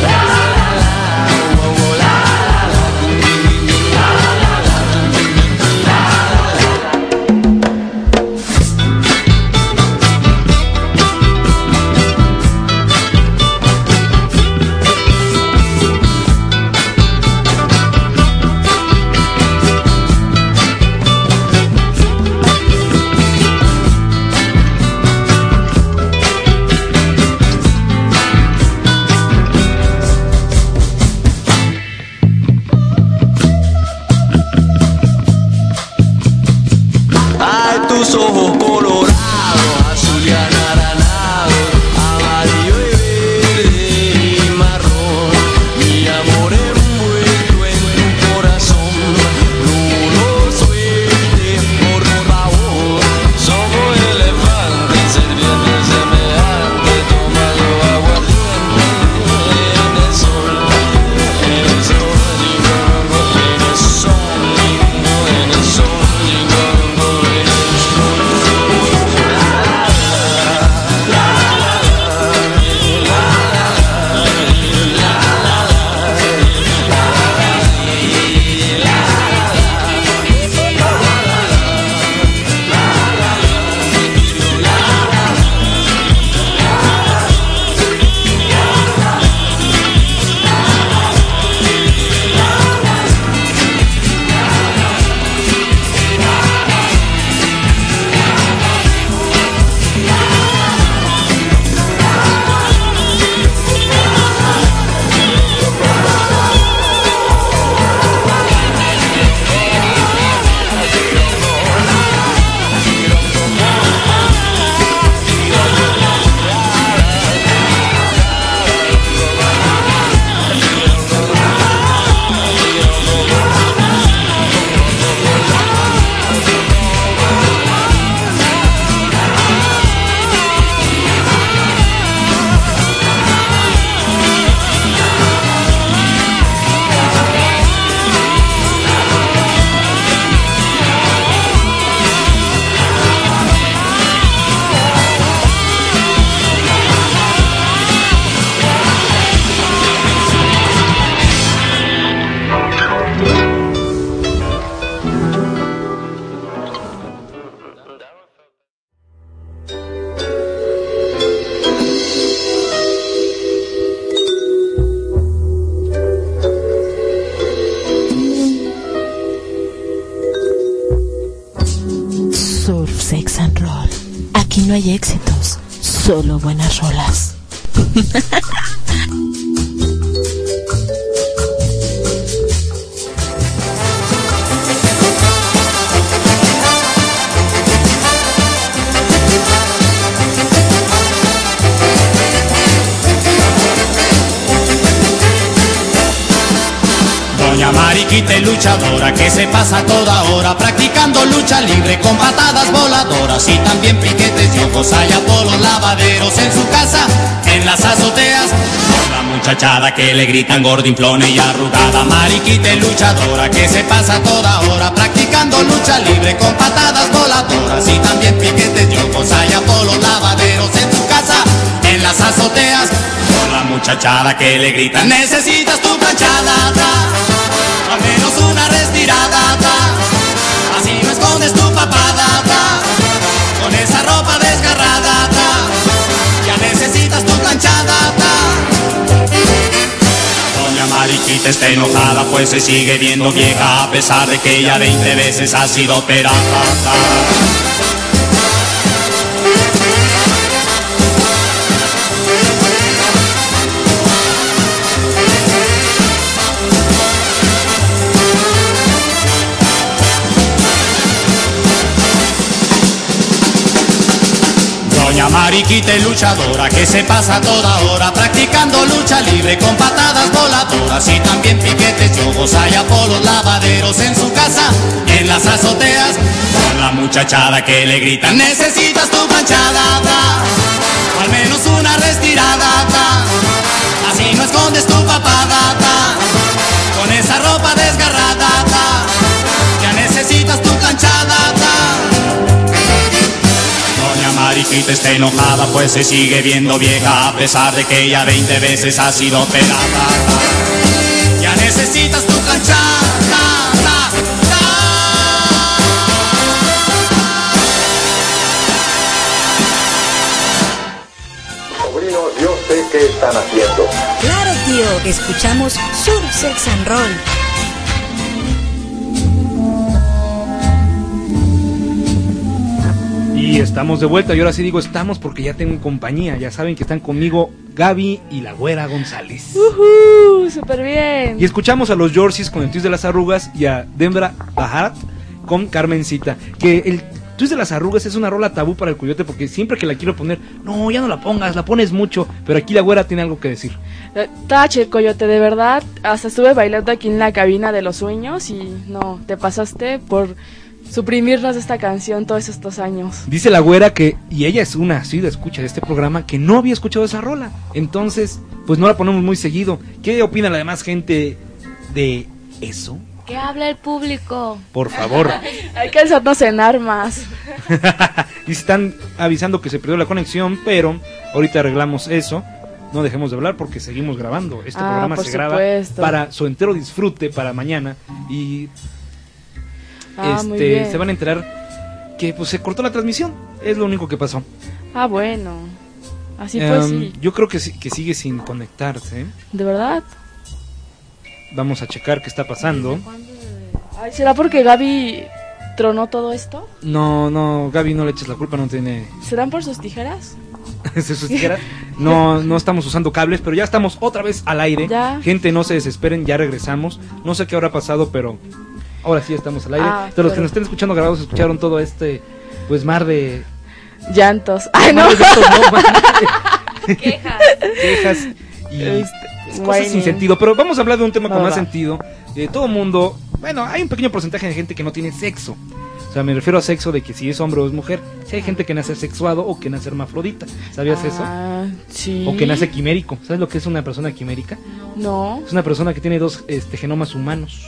no hay éxitos, solo buenas rolas. Doña Mariquita es luchadora que se pasa toda hora practicando lucha libre con patadas voladoras y también piquetes y ojos. Hay Apolos lavaderos en su casa, en las azoteas, con la muchachada que le gritan gordinflona y arrugada. Mariquita es luchadora que se pasa toda hora practicando lucha libre con patadas voladoras y también piquetes y ojos. Hay Apolos lavaderos en su casa, en las azoteas, con la muchachada que le gritan: necesitas tu planchada, al menos una retirada, así no escondes tu papada, con esa ropa desgarrada, ya necesitas tu planchada. Doña Mariquita está enojada pues se sigue viendo vieja a pesar de que ella 20 veces ha sido operada. Doña Mariquita es luchadora que se pasa toda hora practicando lucha libre con patadas voladoras y también piquetes y ojos. Hay Apolos lavaderos en su casa, en las azoteas, con la muchachada que le gritan: necesitas tu planchada, o al menos una retirada, así no escondes tu papada, con esa ropa desgarrada, ya necesitas tu planchada. Doña Mariquita está enojada pues se sigue viendo vieja a pesar de que ella 20 veces ha sido operada. Ya necesitas tu planchada. Sobrinos, yo sé qué están haciendo. Claro, tío, escuchamos Sur Sex and Roll. Y estamos de vuelta, y ahora sí digo estamos porque ya tengo compañía. Ya saben que están conmigo Gaby y la Güera González. Súper bien. Y escuchamos a los Yorcies con el Twist de las Arrugas y a Dembra Bajarat con Carmencita. Que el Twist de las Arrugas es una rola tabú para el Coyote porque siempre que la quiero poner, no, ya no la pongas, la pones mucho. Pero aquí la Güera tiene algo que decir. Tache, Coyote, de verdad, hasta estuve bailando aquí en la cabina de los sueños y no, te pasaste por suprimirnos esta canción todos estos años. Dice la Güera que, y ella es una así de escucha de este programa, que no había escuchado esa rola. Entonces, pues no la ponemos muy seguido. ¿Qué opina la demás gente de eso? ¿Qué habla el público? Por favor. Hay que alzarnos en armas. Y están avisando que se perdió la conexión, pero ahorita arreglamos eso. No dejemos de hablar porque seguimos grabando. Este programa se graba para su entero disfrute para mañana. Y se van a enterar que pues se cortó la transmisión. Es lo único que pasó. Ah, bueno. Así pues sí. Yo creo que sigue sin conectarse. ¿De verdad? Vamos a checar qué está pasando. Ay, ¿será porque Gaby tronó todo esto? No, Gaby, no le eches la culpa, no tiene... ¿Serán por sus tijeras? ¿Sus tijeras? No estamos usando cables, pero ya estamos otra vez al aire. ¿Ya? Gente, no se desesperen, ya regresamos. No sé qué habrá pasado, pero ahora sí estamos al aire. Entonces, los que nos estén escuchando grabados escucharon todo este, pues, mar de... llantos. ¡Ay, no! Quejas y cosas sin sentido. Pero vamos a hablar de un tema con más sentido. Todo mundo... Bueno, hay un pequeño porcentaje de gente que no tiene sexo. O sea, me refiero a sexo de que si es hombre o es mujer. Si hay gente que nace sexuado o que nace hermafrodita. ¿Sabías eso? Sí. O que nace quimérico. ¿Sabes lo que es una persona quimérica? No. Es una persona que tiene dos genomas humanos.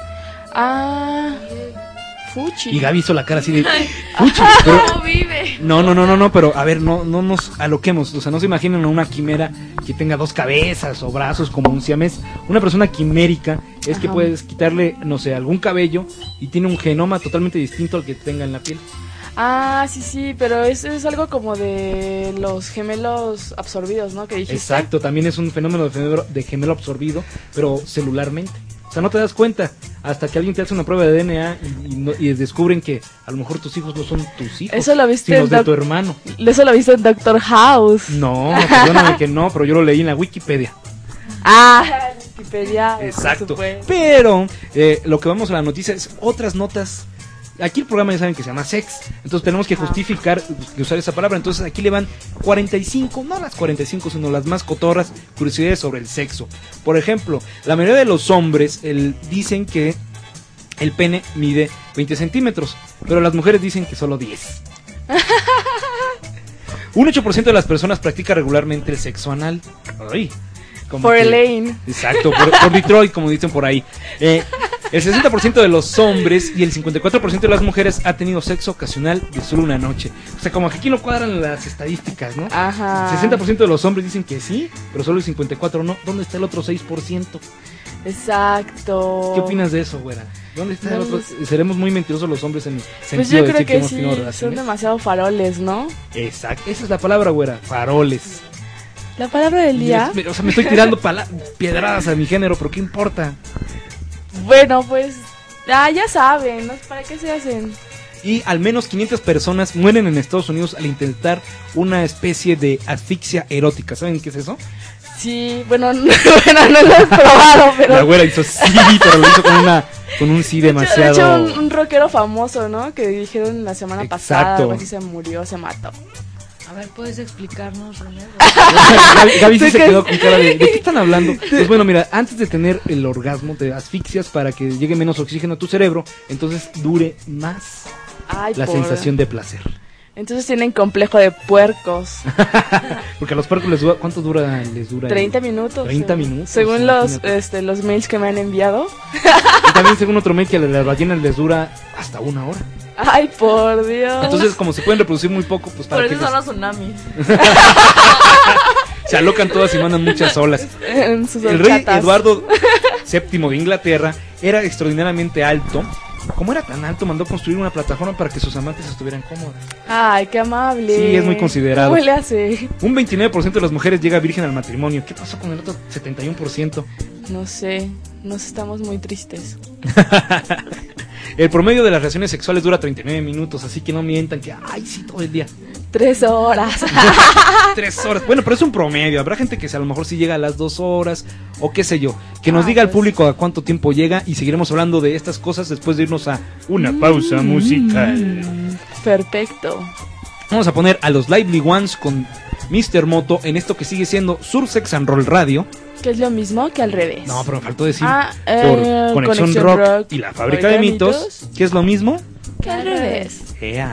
Fuchi. Y Gaby hizo la cara así de Fuchi. ¿Cómo vive? No, pero a ver, no nos aloquemos. O sea, no se imaginen a una quimera que tenga dos cabezas o brazos como un siamés. Una persona quimérica es que puedes quitarle, no sé, algún cabello y tiene un genoma totalmente distinto al que tenga en la piel. Sí, pero eso es algo como de los gemelos absorbidos, ¿no? Que dijiste. Exacto, también es un fenómeno de gemelo absorbido, pero celularmente. O sea, no te das cuenta. hasta que alguien te hace una prueba de DNA y descubren que a lo mejor tus hijos no son tus hijos, Eso lo viste sino en de tu hermano. Eso lo viste en Doctor House. No, perdóname que no, pero yo lo leí en la Wikipedia. Wikipedia. Exacto. Pero lo que vamos a la noticia es otras notas. Aquí el programa ya saben que se llama sex, entonces tenemos que justificar que usar esa palabra. Entonces aquí le van 45, no las 45, sino las más cotorras curiosidades sobre el sexo. Por ejemplo, la mayoría de los hombres dicen que el pene mide 20 centímetros, pero las mujeres dicen que solo 10. Un 8% de las personas practica regularmente el sexo anal. Ay, por Elaine. Exacto, por Detroit, como dicen por ahí. El 60% de los hombres y el 54% de las mujeres ha tenido sexo ocasional de solo una noche. O sea, como que aquí no cuadran las estadísticas, ¿no? Ajá. El 60% de los hombres dicen que sí, pero solo el 54% no. ¿Dónde está el otro 6%? Exacto. ¿Qué opinas de eso, güera? ¿Dónde está el otro? ¿Seremos muy mentirosos los hombres en el sentido pues yo de creo decir que hemos sí, tenido son relaciones? demasiado faroles, ¿no? Exacto, esa es la palabra, güera, faroles. La palabra del día. O sea, me estoy tirando piedradas a mi género, pero ¿qué importa? Bueno, pues ya saben, ¿no? ¿Para qué se hacen? Y al menos 500 personas mueren en Estados Unidos al intentar una especie de asfixia erótica. ¿Saben qué es eso? Sí, bueno, no lo he probado, pero... La güera hizo sí, pero lo hizo con un sí demasiado... De hecho, un rockero famoso, ¿no? Que dijeron la semana pasada, algo así, se murió, se mató. A ver, ¿puedes explicarnos, René? Gaby sí se quedó con cara ¿de qué están hablando? Pues bueno, mira, antes de tener el orgasmo te asfixias para que llegue menos oxígeno a tu cerebro, entonces dure más la sensación de placer. Entonces tienen complejo de puercos. Porque a los puercos les dura, ¿cuánto les dura? 30 minutos. 30 minutos. Según los mails que me han enviado. Y también según otro mail que a las ballenas les dura hasta 1 hora. Ay, por Dios. Entonces, como se pueden reproducir muy poco, pues para por eso son los tsunamis. Se alocan todas y mandan muchas olas. El rey Eduardo VII de Inglaterra era extraordinariamente alto. Como era tan alto, mandó construir una plataforma para que sus amantes estuvieran cómodas. Ay, qué amable. Sí, es muy considerado. ¿Cómo le hace? Un 29% de las mujeres llega virgen al matrimonio. ¿Qué pasó con el otro 71%? No sé, nos estamos muy tristes. El promedio de las relaciones sexuales dura 39 minutos, así que no mientan que, ay, sí, todo el día. 3 horas. 3 horas. Bueno, pero es un promedio. Habrá gente que a lo mejor sí llega a las 2 horas o qué sé yo. Que nos diga al público a cuánto tiempo llega y seguiremos hablando de estas cosas después de irnos a una pausa musical. Perfecto. Vamos a poner a los Lively Ones con Mr. Moto en esto que sigue siendo Sur Sex and Roll Radio. Que es lo mismo que al revés. No, pero me faltó decir por Conexión Rock y la Fábrica de Mitos, que es lo mismo que al revés. ¡Ea!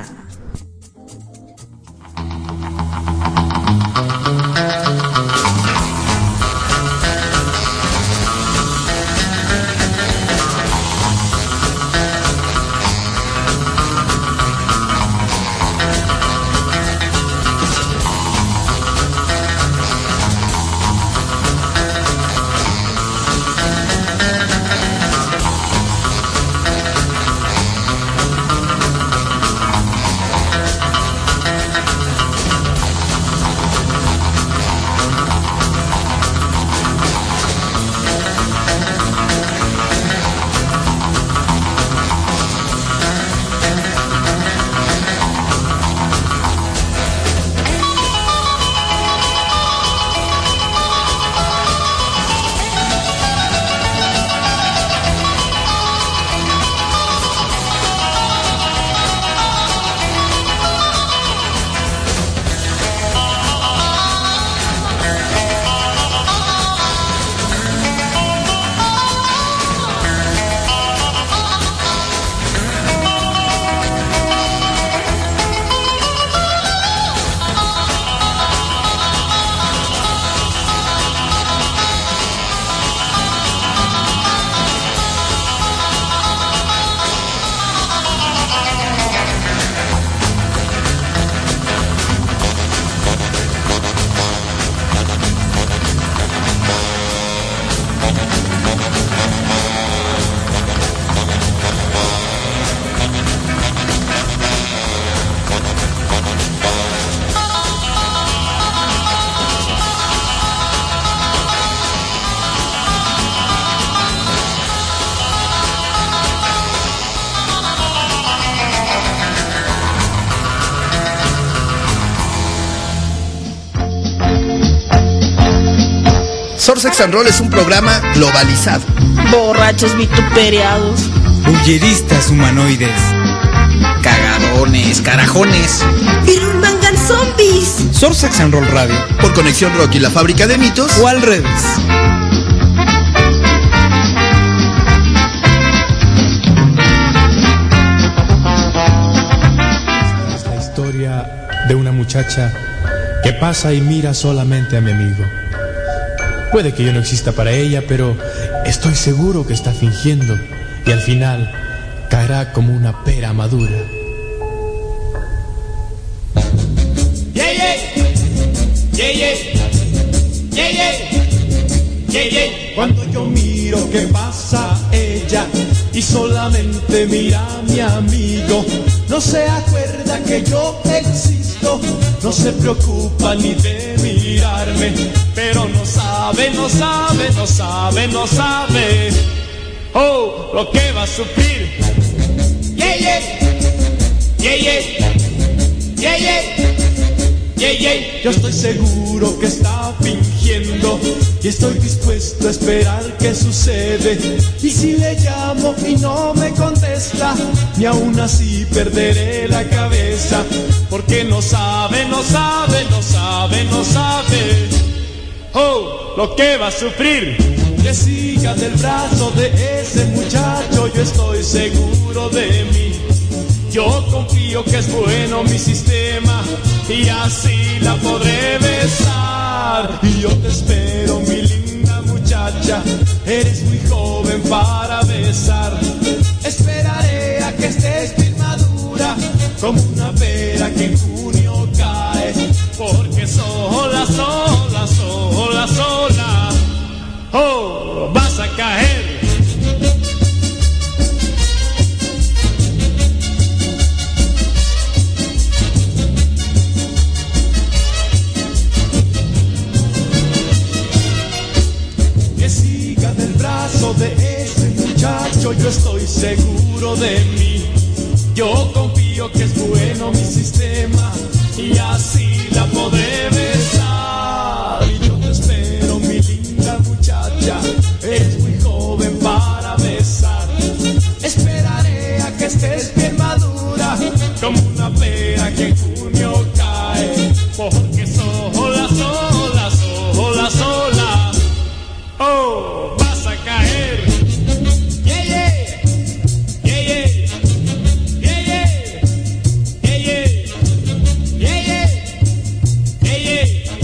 Surf Sex and Roll es un programa globalizado. Borrachos vituperiados. Bulleristas humanoides. Cagadones, carajones. Irmangan zombies. Surf Sex and Roll Radio. Por Conexión Rock y la Fábrica de Mitos. O al revés. Es la historia de una muchacha que pasa y mira solamente a mi amigo. Puede que yo no exista para ella, pero estoy seguro que está fingiendo y al final caerá como una pera madura. Yeah, yeah. Yeah, yeah. Yeah, yeah. Yeah, yeah. Cuando yo miro que pasa ella y solamente mira a mi amigo, no se acuerda que yo existo, no se preocupa ni de mirarme, pero no sabe, no sabe, no sabe, no sabe, oh, lo que va a sufrir. Yeah, yeah. Yeah, yeah. Yeah, yeah. Yeah, yeah. Yo estoy seguro que está fingiendo y estoy dispuesto a esperar qué sucede. Y si le llamo y no me contesta, ni aún así perderé la cabeza, porque no sabe, no sabe, no sabe, no sabe, Oh, lo que va a sufrir. Que siga del brazo de ese muchacho, yo estoy seguro de mí. Yo confío que es bueno mi sistema y así la podré besar. Y yo te espero, mi linda muchacha, eres muy joven para besar. Esperaré a que estés bien madura, como una pera que en junio cae, porque sola, sola, sola, sola, oh, vas a caer. De ese muchacho yo estoy seguro de mí. Yo confío que es bueno mi sistema y así la podré besar. Y yo te espero, mi linda muchacha, eres muy joven para besar. Esperaré a que estés bien madura, como una pera que en junio cae, porque sola, sola, sola, sola, oh, vas a caer. Yeah, yeah. Yeah, yeah. Yeah, yeah. Yeah, yeah. Yeah, yeah. Yeah, yeah.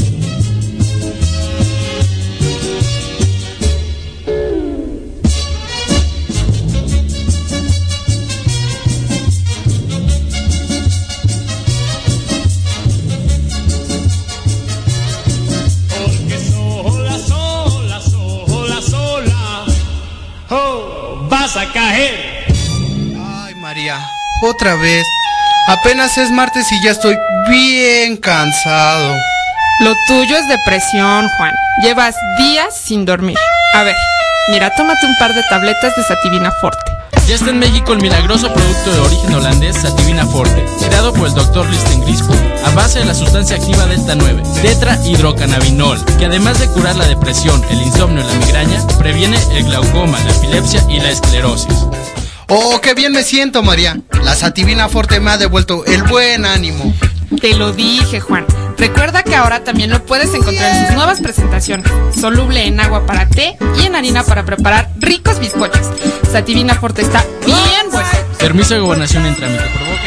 Porque sola, sola, sola, sola, oh, vas a caer. Ay, María, otra vez. Apenas es martes y ya estoy bien cansado. Lo tuyo es depresión, Juan. Llevas días sin dormir. A ver, mira, tómate un par de tabletas de Sativina Forte. Ya está en México el milagroso producto de origen holandés Sativina Forte, creado por el Dr. Listen Griswold, a base de la sustancia activa Delta 9, tetrahidrocannabinol, que además de curar la depresión, el insomnio y la migraña, previene el glaucoma, la epilepsia y la esclerosis. Oh, qué bien me siento, María. La Sativina Forte me ha devuelto el buen ánimo. Te lo dije, Juan. Recuerda que ahora también lo puedes encontrar en sus nuevas presentaciones, soluble en agua para té y en harina para preparar ricos bizcochos. Sativina Forte está bien bueno. Permiso de gobernación en trámite.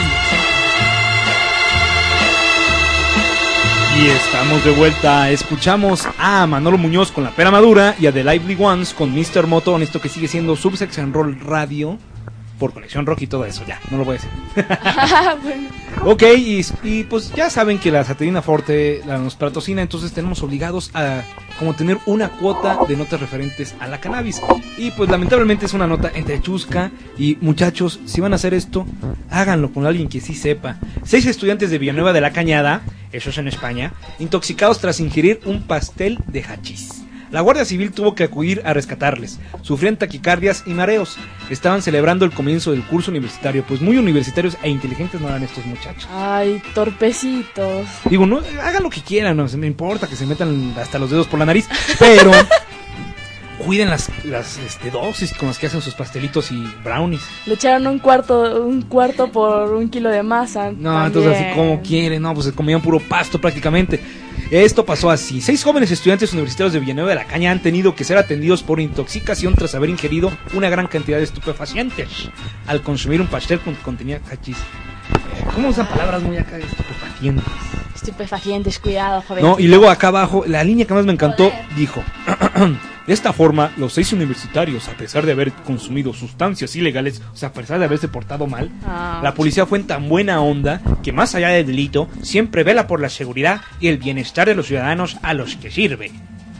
Y estamos de vuelta. Escuchamos a Manolo Muñoz con La Pera Madura y a The Lively Ones con Mr. Moto, en esto que sigue siendo Surf Sex and Roll Radio por Conexión Rock y todo eso. Ya, no lo voy a decir. Bueno. Ok, y pues ya saben que la Sativina Forte nos patrocina, entonces tenemos obligados a como tener una cuota de notas referentes a la cannabis. Y pues lamentablemente es una nota entre chusca. Y muchachos, si van a hacer esto, háganlo con alguien que sí sepa. 6 estudiantes de Villanueva de la Cañada, eso es en España, intoxicados tras ingerir un pastel de hachís. La Guardia Civil tuvo que acudir a rescatarles. Sufrían taquicardias y mareos. Estaban celebrando el comienzo del curso universitario. Pues muy universitarios e inteligentes no eran estos muchachos. Ay, torpecitos. Digo, no, hagan lo que quieran, no me importa que se metan hasta los dedos por la nariz. Pero cuiden las dosis con las que hacen sus pastelitos y brownies. Le echaron un cuarto por 1 kilo de masa. No, también. entonces así como quieren, no, pues se comían puro pasto prácticamente. Esto pasó así. 6 jóvenes estudiantes universitarios de Villanueva de la Caña han tenido que ser atendidos por intoxicación tras haber ingerido una gran cantidad de estupefacientes al consumir un pastel que contenía hachís. ¿Cómo usan palabras muy acá de estupefacientes? Estupefacientes, cuidado, joven. No, y luego acá abajo, la línea que más me encantó, dijo: de esta forma, los 6 universitarios, a pesar de haber consumido sustancias ilegales, o sea, a pesar de haberse portado mal, la policía fue en tan buena onda que más allá del delito, siempre vela por la seguridad y el bienestar de los ciudadanos a los que sirve.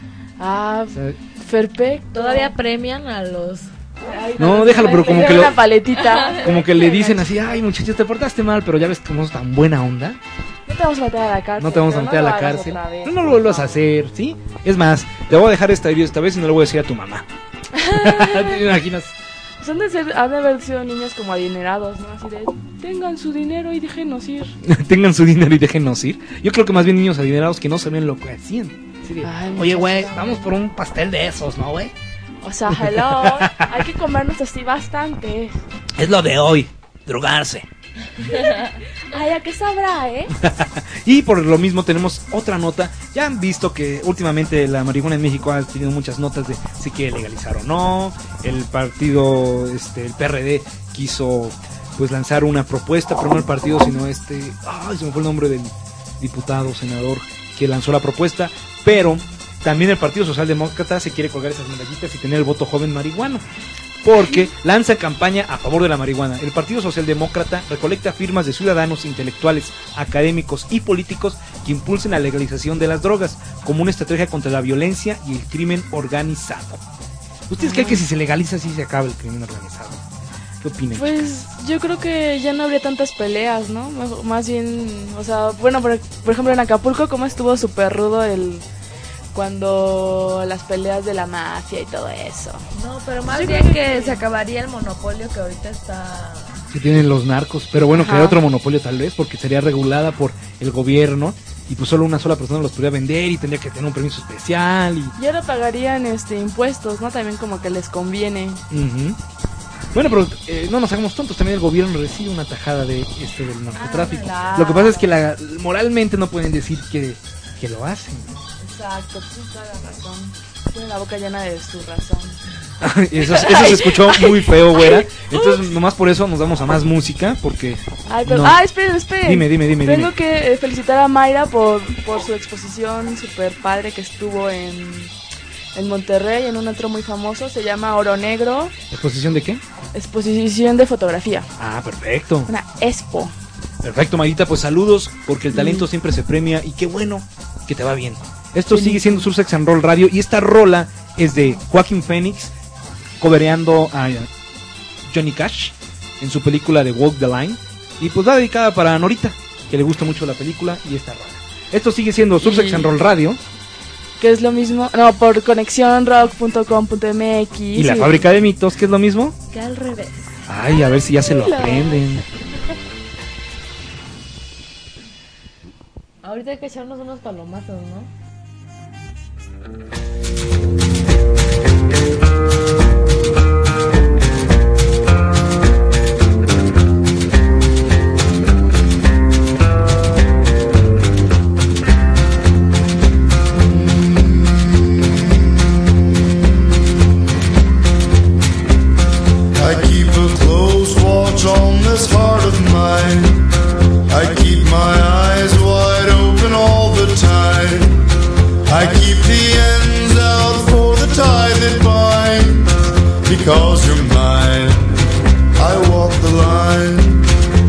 Perfecto. Todavía premian a los... No, déjalo, pero como que una paletita. como que le dicen así: ay, muchachos, te portaste mal, pero ya ves cómo es tan buena onda. No te vamos a meter a la cárcel. No te vamos a meter a la cárcel. No lo vuelvas a hacer, ¿sí? Es más, te voy a dejar esta vez y no le voy a decir a tu mamá. ¿Te imaginas? Han de haber sido niños como adinerados, ¿no? Así de, tengan su dinero y déjenos ir. Tengan su dinero y déjenos ir. Yo creo que más bien niños adinerados que no sabían lo que hacían. Sí, oye, güey, vamos por un pastel de esos, ¿no, güey? O sea, hello, hay que comernos así bastante. Es lo de hoy, drogarse. Ay, ¿a qué sabrá, Y por lo mismo tenemos otra nota. Ya han visto que últimamente la marihuana en México ha tenido muchas notas de si quiere legalizar o no. El partido, el PRD quiso pues lanzar una propuesta, pero no el partido, sino se me fue el nombre del diputado, senador que lanzó la propuesta, pero también el Partido Socialdemócrata se quiere colgar esas medallitas y tener el voto joven marihuano, porque lanza campaña a favor de la marihuana. El Partido Socialdemócrata recolecta firmas de ciudadanos, intelectuales, académicos y políticos que impulsen la legalización de las drogas como una estrategia contra la violencia y el crimen organizado. ¿Ustedes creen que si se legaliza sí se acaba el crimen organizado? ¿Qué opinan? Pues yo creo que ya no habría tantas peleas, ¿no? Más bien, o sea, bueno, por ejemplo en Acapulco, como estuvo súper rudo cuando las peleas de la mafia y todo eso. No, pero más bien que se acabaría el monopolio que ahorita está... Que tienen los narcos, pero bueno, que hay otro monopolio tal vez, porque sería regulada por el gobierno y pues solo una sola persona los podría vender y tendría que tener un permiso especial. Y ahora pagarían impuestos, ¿no? También como que les conviene. Bueno, pero no nos hagamos tontos, también el gobierno recibe una tajada de del narcotráfico. Claro. Lo que pasa es que moralmente no pueden decir que lo hacen. Exacto, tienes toda la razón. Tiene la boca llena de su razón. Eso se escuchó muy feo, güera. Entonces, nomás por eso nos damos a más música, porque... esperen. Dime. Tengo que felicitar a Mayra por su exposición super padre que estuvo en Monterrey, en un antro muy famoso. Se llama Oro Negro. ¿Exposición de qué? Exposición de fotografía. Ah, perfecto. Una expo. Perfecto, Mayrita, pues saludos, porque el talento siempre se premia y qué bueno que te va bien. Esto sigue siendo Sursex and Roll Radio y esta rola es de Joaquin Phoenix covereando a Johnny Cash en su película de Walk the Line, y pues va dedicada para Norita, que le gusta mucho la película y esta rola. Esto sigue siendo Sursex and Roll Radio, que es lo mismo, por conexionrock.com.mx, y la fábrica de mitos, que es lo mismo, que al revés. Ay, a ver si ya se lo aprenden. Ahorita hay que echarnos unos palomazos, ¿no? I keep a close watch on this heart of mine. I keep my eyes wide open all the time. I keep the ends out for the tie that binds. Because you're mine, I walk the line.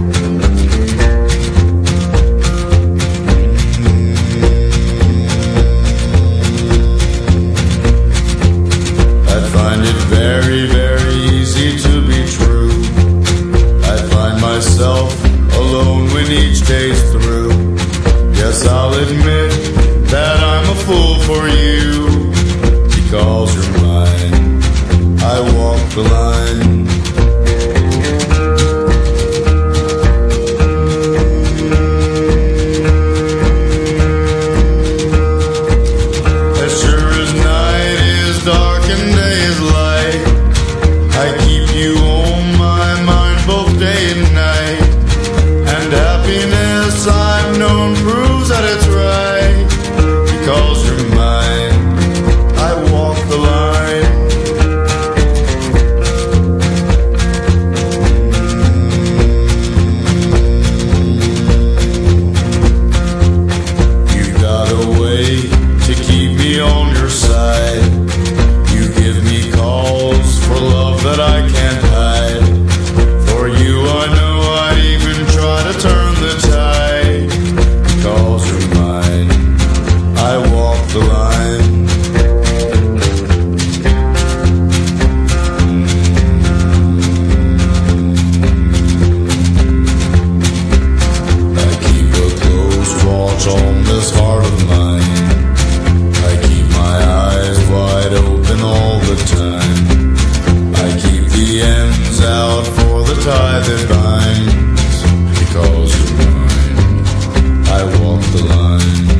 I find it very, very easy to be true. I find myself alone when each day's through. Yes, I'll admit that I'm a fool for you. Because you're mine, I walk the line. As sure as night is dark and day you on my mind both day and night. And happiness I've known proves that it's right. Because you're mine, I walk the line. You got a way to keep me on your side. You give me calls for love that I can't hide. For you I know I'd even try to turn the tide. Because you're mine, I walk the line. I keep a close watch on this heart of mine. I keep my eyes wide open all the time. I keep the ends out for the tie that binds. Because you're mine, I walk the line.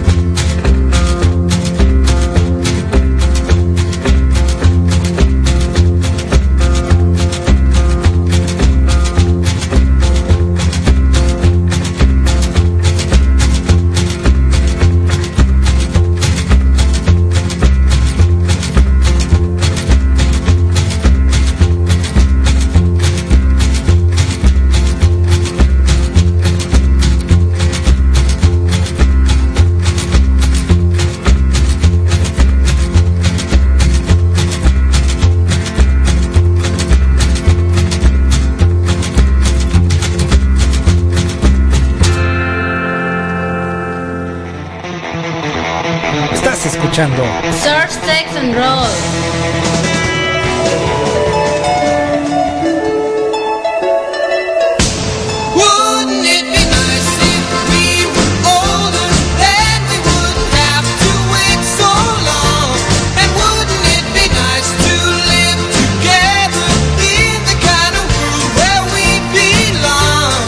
Estás escuchando Surf, Sex and Roll. Wouldn't it be nice if we were older, then we wouldn't have to wait so long? And wouldn't it be nice to live together in the kind of world where we belong?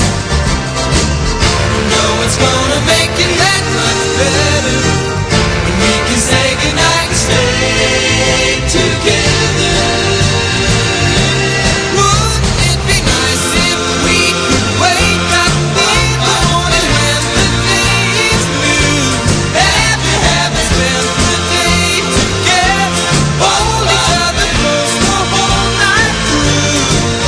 No, it's gonna make it that much better when we can say goodnight and stay together. Wouldn't it be nice if we could wake up in the morning when the day is blue and have spent the day together, hold each other close the whole night through?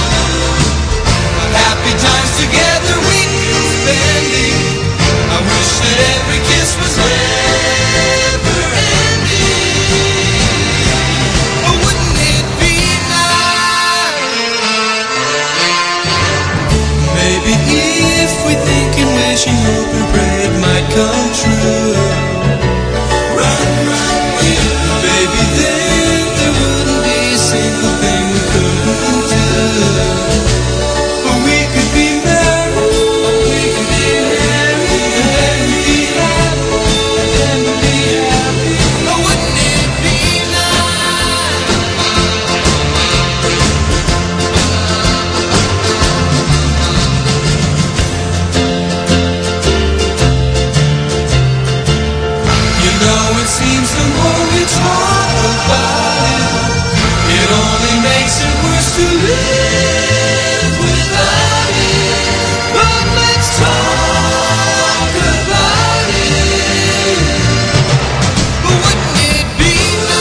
Happy times together we'd be spending. I wish that every kiss was never ending. Oh, wouldn't it be nice? Maybe if we think and wish and hope and pray it might come true. Run, run, baby, then there wouldn't be a single thing we couldn't do. Or we could be married, and then we'd be happy, and then we'd be happy. Oh, wouldn't it be nice? You know, it seems the more we talk about it, it only makes it worse to live without it. But let's talk about it. But wouldn't it be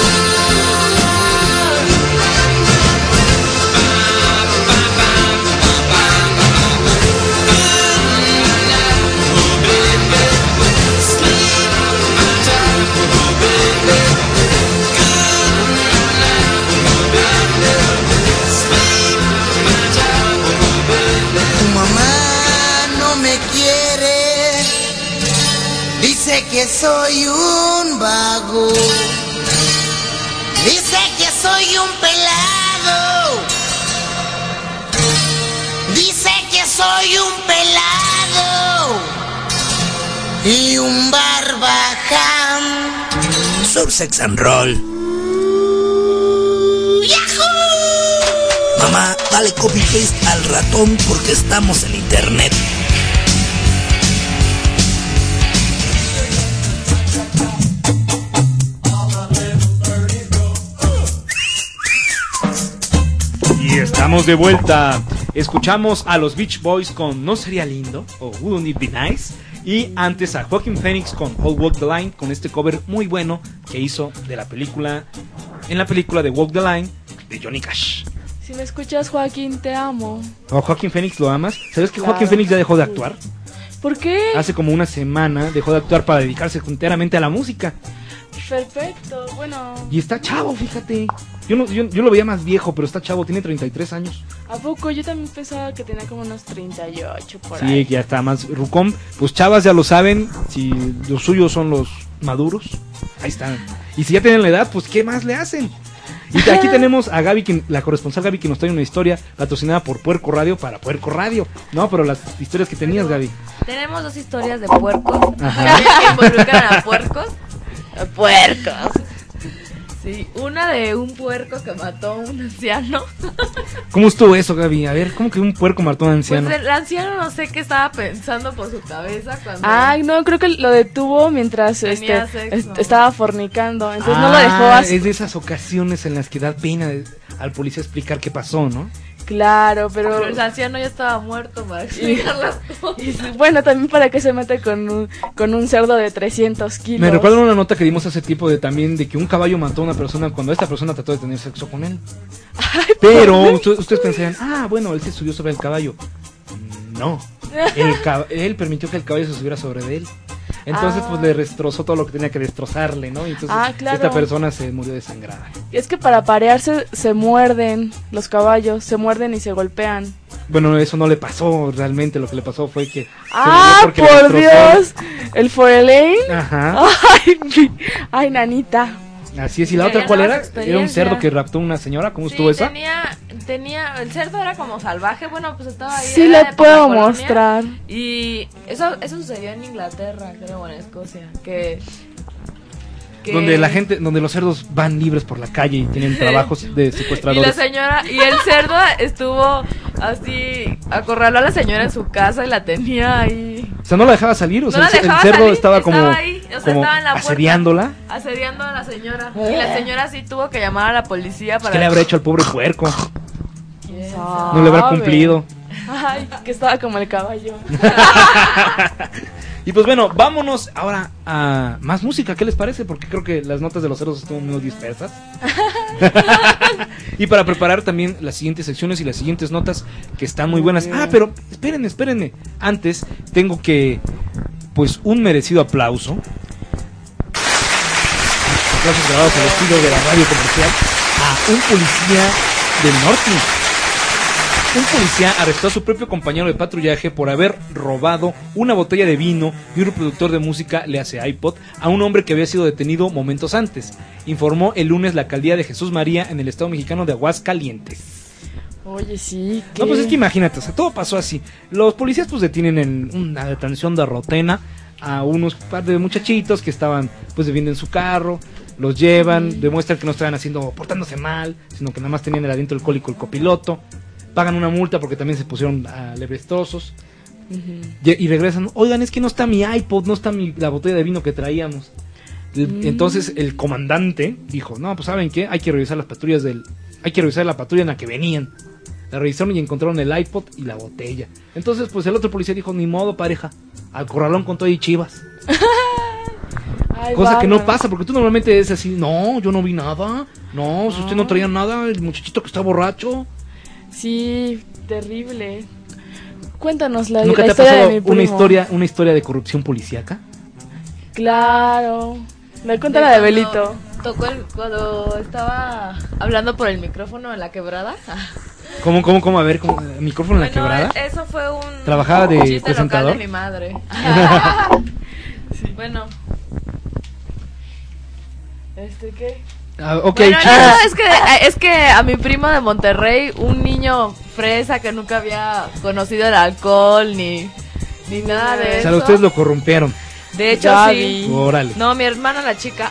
Tu mamá no me quiere, dice que soy un vago, dice que soy un pelado, dice que soy un pelado y un barbaján. Surf, Sex and Roll. Mamá, dale copy paste al ratón porque estamos en internet. Y estamos Estamos de vuelta. Escuchamos a los Beach Boys con No Sería Lindo o Wouldn't It Be Nice. Y antes a Joaquin Phoenix con All Walk the Line, con este cover muy bueno que hizo de la película, en la película de Walk the Line de Johnny Cash. Si me escuchas, Joaquín, te amo. ¿O Joaquin Phoenix lo amas? ¿Sabes que Claro. Joaquin Phoenix ya dejó de actuar? ¿Por qué? Hace como una semana dejó de actuar para dedicarse enteramente a la música. Perfecto, bueno. Y está chavo, fíjate. Yo lo veía más viejo, pero está chavo, tiene 33 años. ¿A poco? Yo también pensaba que tenía como unos 38 por Sí, ahí. que ya está más rucón. Pues chavas ya lo saben, si los suyos son los maduros, ahí están. Y si ya tienen la edad, pues ¿qué más le hacen? Y aquí tenemos a Gaby, la corresponsal Gaby, que nos trae una historia patrocinada por Puerco Radio para Puerco Radio. No, pero las historias que tenías, Gaby. Tenemos 2 historias de puercos. Ajá. Que involucran a puercos. A puercos. Sí, una de un puerco que mató a un anciano. ¿Cómo estuvo eso, Gaby? A ver, ¿cómo que un puerco mató a un anciano? Pues el anciano no sé qué estaba pensando por su cabeza cuando... Ay, no, creo que lo detuvo mientras Tenía sexo. estaba fornicando. Entonces no lo dejó así. Es de esas ocasiones en las que da pena al policía explicar qué pasó, ¿no? Claro, pero el anciano ya estaba muerto para explicar las cosas. Y bueno, también para qué se mete con un cerdo de 300 kilos. Me recuerdo una nota que dimos hace tiempo de que un caballo mató a una persona cuando esta persona trató de tener sexo con él. Ay, pero ustedes pensarían, bueno, él se subió sobre el caballo. No, él permitió que el caballo se subiera sobre de él. Entonces pues le destrozó todo lo que tenía que destrozarle, ¿no? Y entonces claro. esta persona se murió desangrada. Es que para parearse se muerden los caballos, se muerden y se golpean. Bueno, eso no le pasó realmente, lo que le pasó fue que por Dios, el Forelane. Ajá. Ay, nanita. Así es, ¿y la otra cuál era? Era un cerdo que raptó a una señora, ¿cómo estuvo esa? Tenía, el cerdo era como salvaje, bueno, pues estaba ahí. Sí, le puedo mostrar. Y eso sucedió en Inglaterra, creo, o en Escocia, que donde los cerdos van libres por la calle y tienen trabajos de secuestradores. Y la señora, y el cerdo estuvo así, acorraló a la señora en su casa y la tenía ahí. O sea, no la dejaba salir, o sea, el cerdo salir, estaba como ahí, o sea, estaba en la asediándola. Asediando a la señora. Y la señora sí tuvo que llamar a la policía para... ¿Qué le habrá hecho al pobre puerco? No le habrá cumplido. Ay, que estaba como el caballo. Y pues bueno, vámonos ahora a más música, ¿qué les parece? Porque creo que las notas de los cerdos están muy dispersas. Y para preparar también las siguientes secciones y las siguientes notas que están muy buenas. Pero espérenme. Antes tengo que, pues, un merecido aplauso. Aplausos grabados al estilo de la radio comercial a un policía del norte. Un policía arrestó a su propio compañero de patrullaje por haber robado una botella de vino y un reproductor de música, le hace iPod, a un hombre que había sido detenido momentos antes, informó el lunes la alcaldía de Jesús María en el estado mexicano de Aguascalientes. Oye, sí. No, pues es que imagínate, o sea, todo pasó así. Los policías pues detienen en una detención de rotena a unos par de muchachitos que estaban pues bebiendo en su carro, los llevan, demuestran que no estaban portándose mal, sino que nada más tenían el aliento alcohólico el copiloto. Pagan una multa porque también se pusieron lebrestrosos. Y regresan, oigan, es que no está mi iPod, no está la botella de vino que traíamos. Entonces el comandante dijo, no, pues ¿saben qué? Hay que revisar la patrulla en la que venían. La revisaron y encontraron el iPod y la botella. Entonces pues el otro policía dijo, ni modo, pareja, al corralón con todo y chivas. Ay, cosa que no pasa, porque tú normalmente es así, no, yo no vi nada. No, si usted no traía nada, el muchachito que está borracho. Sí, terrible. Cuéntanos la ¿Nunca te ha historia pasado de mi primo. una historia de corrupción policíaca? Claro. Cuéntala de Belito. Cuando estaba hablando por el micrófono en la quebrada. ¿Cómo? A ver, ¿micrófono en la quebrada? Eso fue un... ¿Trabajaba de chiste presentador? Local de mi madre. Sí. Bueno. ¿Qué? Okay, bueno, es que a mi primo de Monterrey, un niño fresa que nunca había conocido el alcohol ni nada de eso. O sea, ustedes lo corrompieron. De hecho, sí. Órale. No, mi hermana la chica.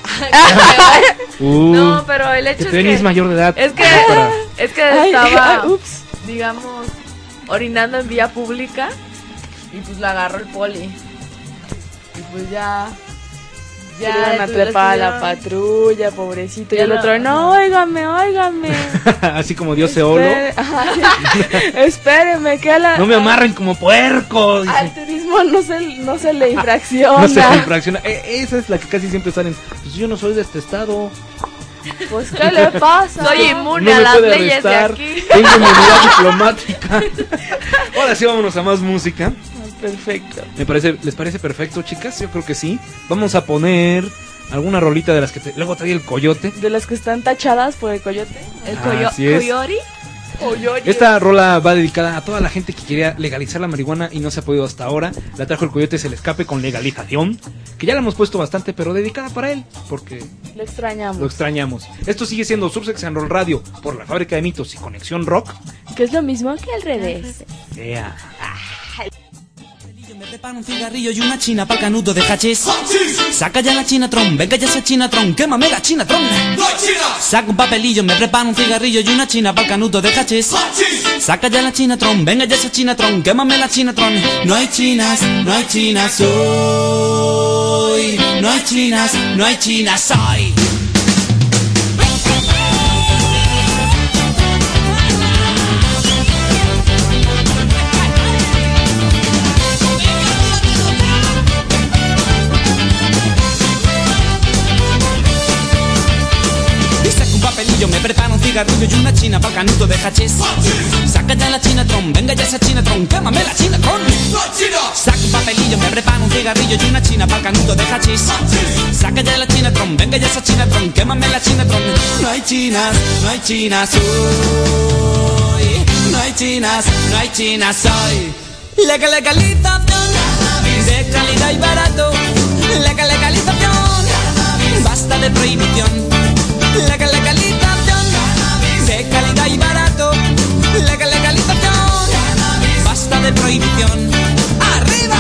No, pero el hecho es que... es mayor de edad. Es que estaba, digamos, orinando en vía pública y pues la agarró el poli. Y pues ya... Ya le iban a trepar a la patrulla, pobrecito. Y el otro, no, óigame. Así como Dios se olo. Espéreme, que a la... No me amarren como puerco. Dice. Al turismo no se le infracciona. No se le infracciona. Esa es la que casi siempre salen. Pues yo no soy de este estado. Pues ¿qué le pasa? Soy inmune a las leyes de aquí. Tengo inmunidad diplomática. Ahora sí, vámonos a más música. Perfecto. ¿Les parece perfecto, chicas? Yo creo que sí. Vamos a poner alguna rolita de las que luego trae el coyote. De las que están tachadas por el coyote. El coyori. Esta rola va dedicada a toda la gente que quería legalizar la marihuana y no se ha podido hasta ahora. La trajo el Coyote Se Le Escape con Legalización, que ya la hemos puesto bastante, pero dedicada para él, porque lo extrañamos. Esto sigue siendo Sursex and Roll Radio por la Fábrica de Mitos y Conexión Rock, que es lo mismo que al revés. Yeah. Me preparo un cigarrillo y una china pa'l canuto de hachís. Saca ya la Chinatron, venga ya esa Chinatron, quémame la Chinatron. ¡No hay chinas! Saca un papelillo, me preparo un cigarrillo y una china pa'l canuto de hachís. Saca ya la Chinatron, venga ya esa Chinatron, quémame la Chinatron. No hay chinas hoy. No hay chinas hoy. Me preparo un cigarrillo y una china pa'l canuto de hachís. Saca ya la Chinatron, venga ya esa Chinatron, quémame la Chinatron. Saca un papelillo, me preparo un cigarrillo y una china pa'l canuto de hachís. Saca ya la Chinatron, venga ya esa Chinatron, quémame la Chinatron. No hay chinas hoy. No hay chinas hoy. Legalización de calidad y barato. Legalización, basta de prohibición. Legalización de calidad y barato. Legalización, basta de prohibición. ¡Arriba!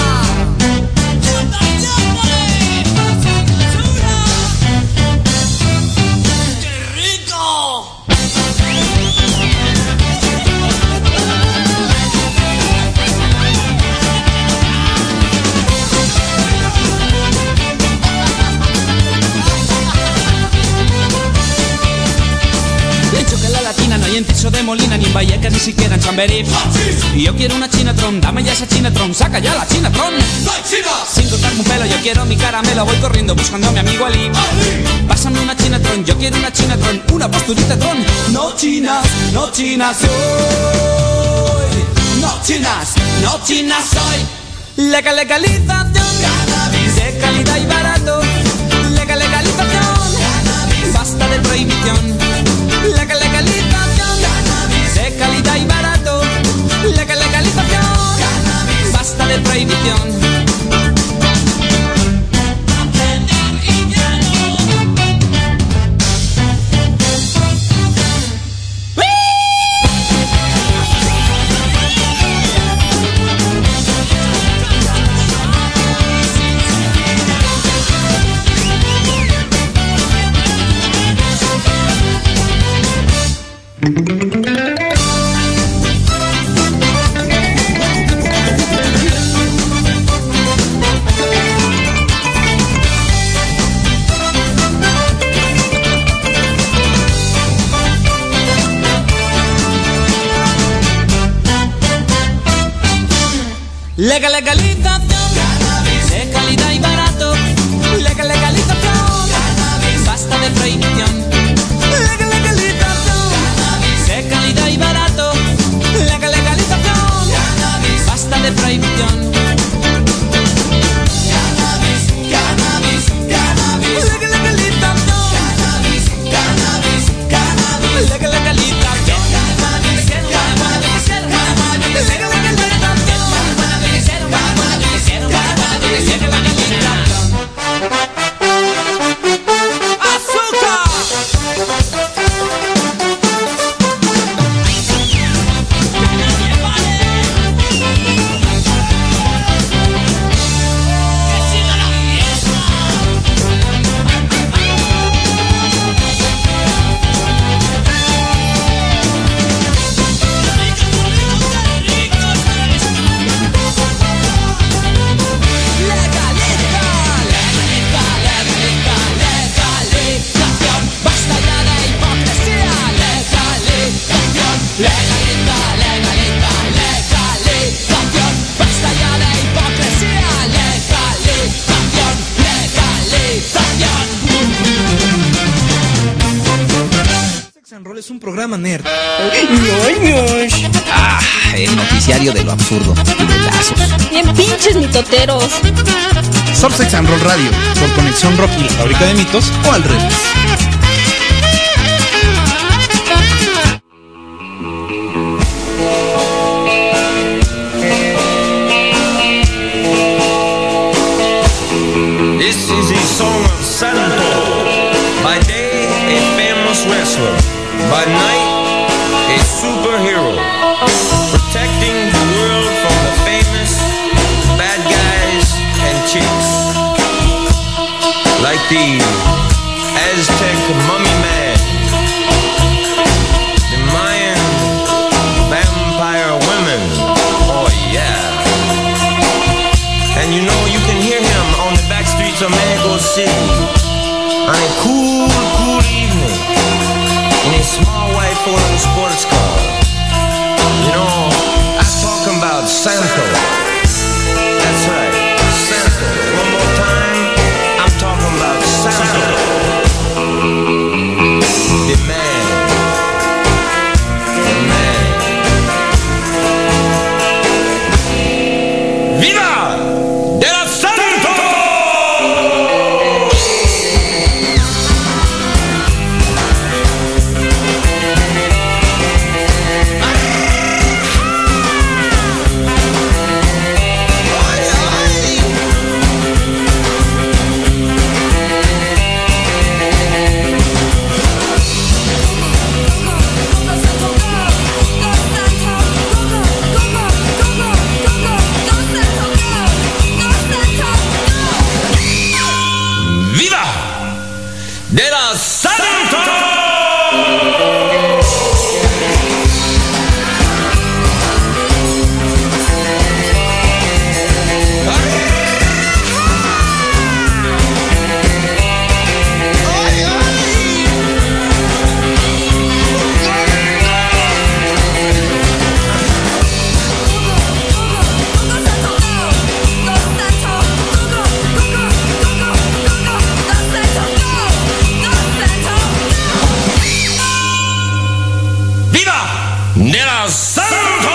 ¡Qué rico! No hay en Tiso de Molina, ni en Vallecas, ni siquiera en Chamberí. Y yo quiero una Chinatron, dame ya esa Chinatron, saca ya la Chinatron. Sin cortarme un pelo, yo quiero mi caramelo, voy corriendo buscando a mi amigo Ali. Pásame una Chinatron, yo quiero una Chinatron, una posturita tron. No chinas hoy. No chinas hoy. Legalización de calidad y barato. Legalización, basta de prohibición. Legalización de calidad y barato. Legalización, basta de prohibición. Legalización de calidad y barato. Legalización, basta de prohibición. Legalización de calidad y barato. Legalización, basta de prohibición. ¡Azúcar! un programa nerd. El noticiario de lo absurdo y de lazos. Bien pinches mitoteros. Surf Sex and Roll Radio. Por Conexión Rock y la Fábrica de Mitos. O al revés. This is the song of Santo. By day, a famous wrestler. By night, a superhero. Protecting the world from the famous bad guys and chicks. Like the Aztec mummy man. The Mayan vampire women. Oh yeah. And you know you can hear him on the back streets of Mexico City on a cool, cool evening in a small white Ford sports car. You know, I'm talking about Santo. That's right, Santo. One more time, I'm talking about Santo. The man. The man. ¡Viva! ¡De la Santo! ¡Viva! ¡De la Santo! ¡Viva! ¡De la Santo!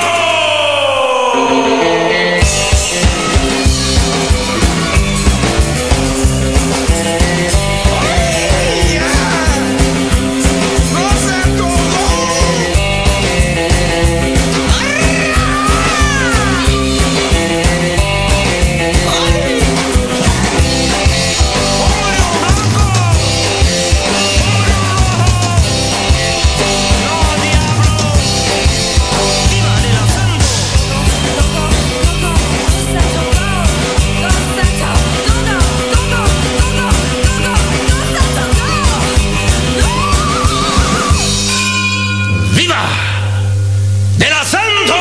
¡Viva! ¡De la Santo!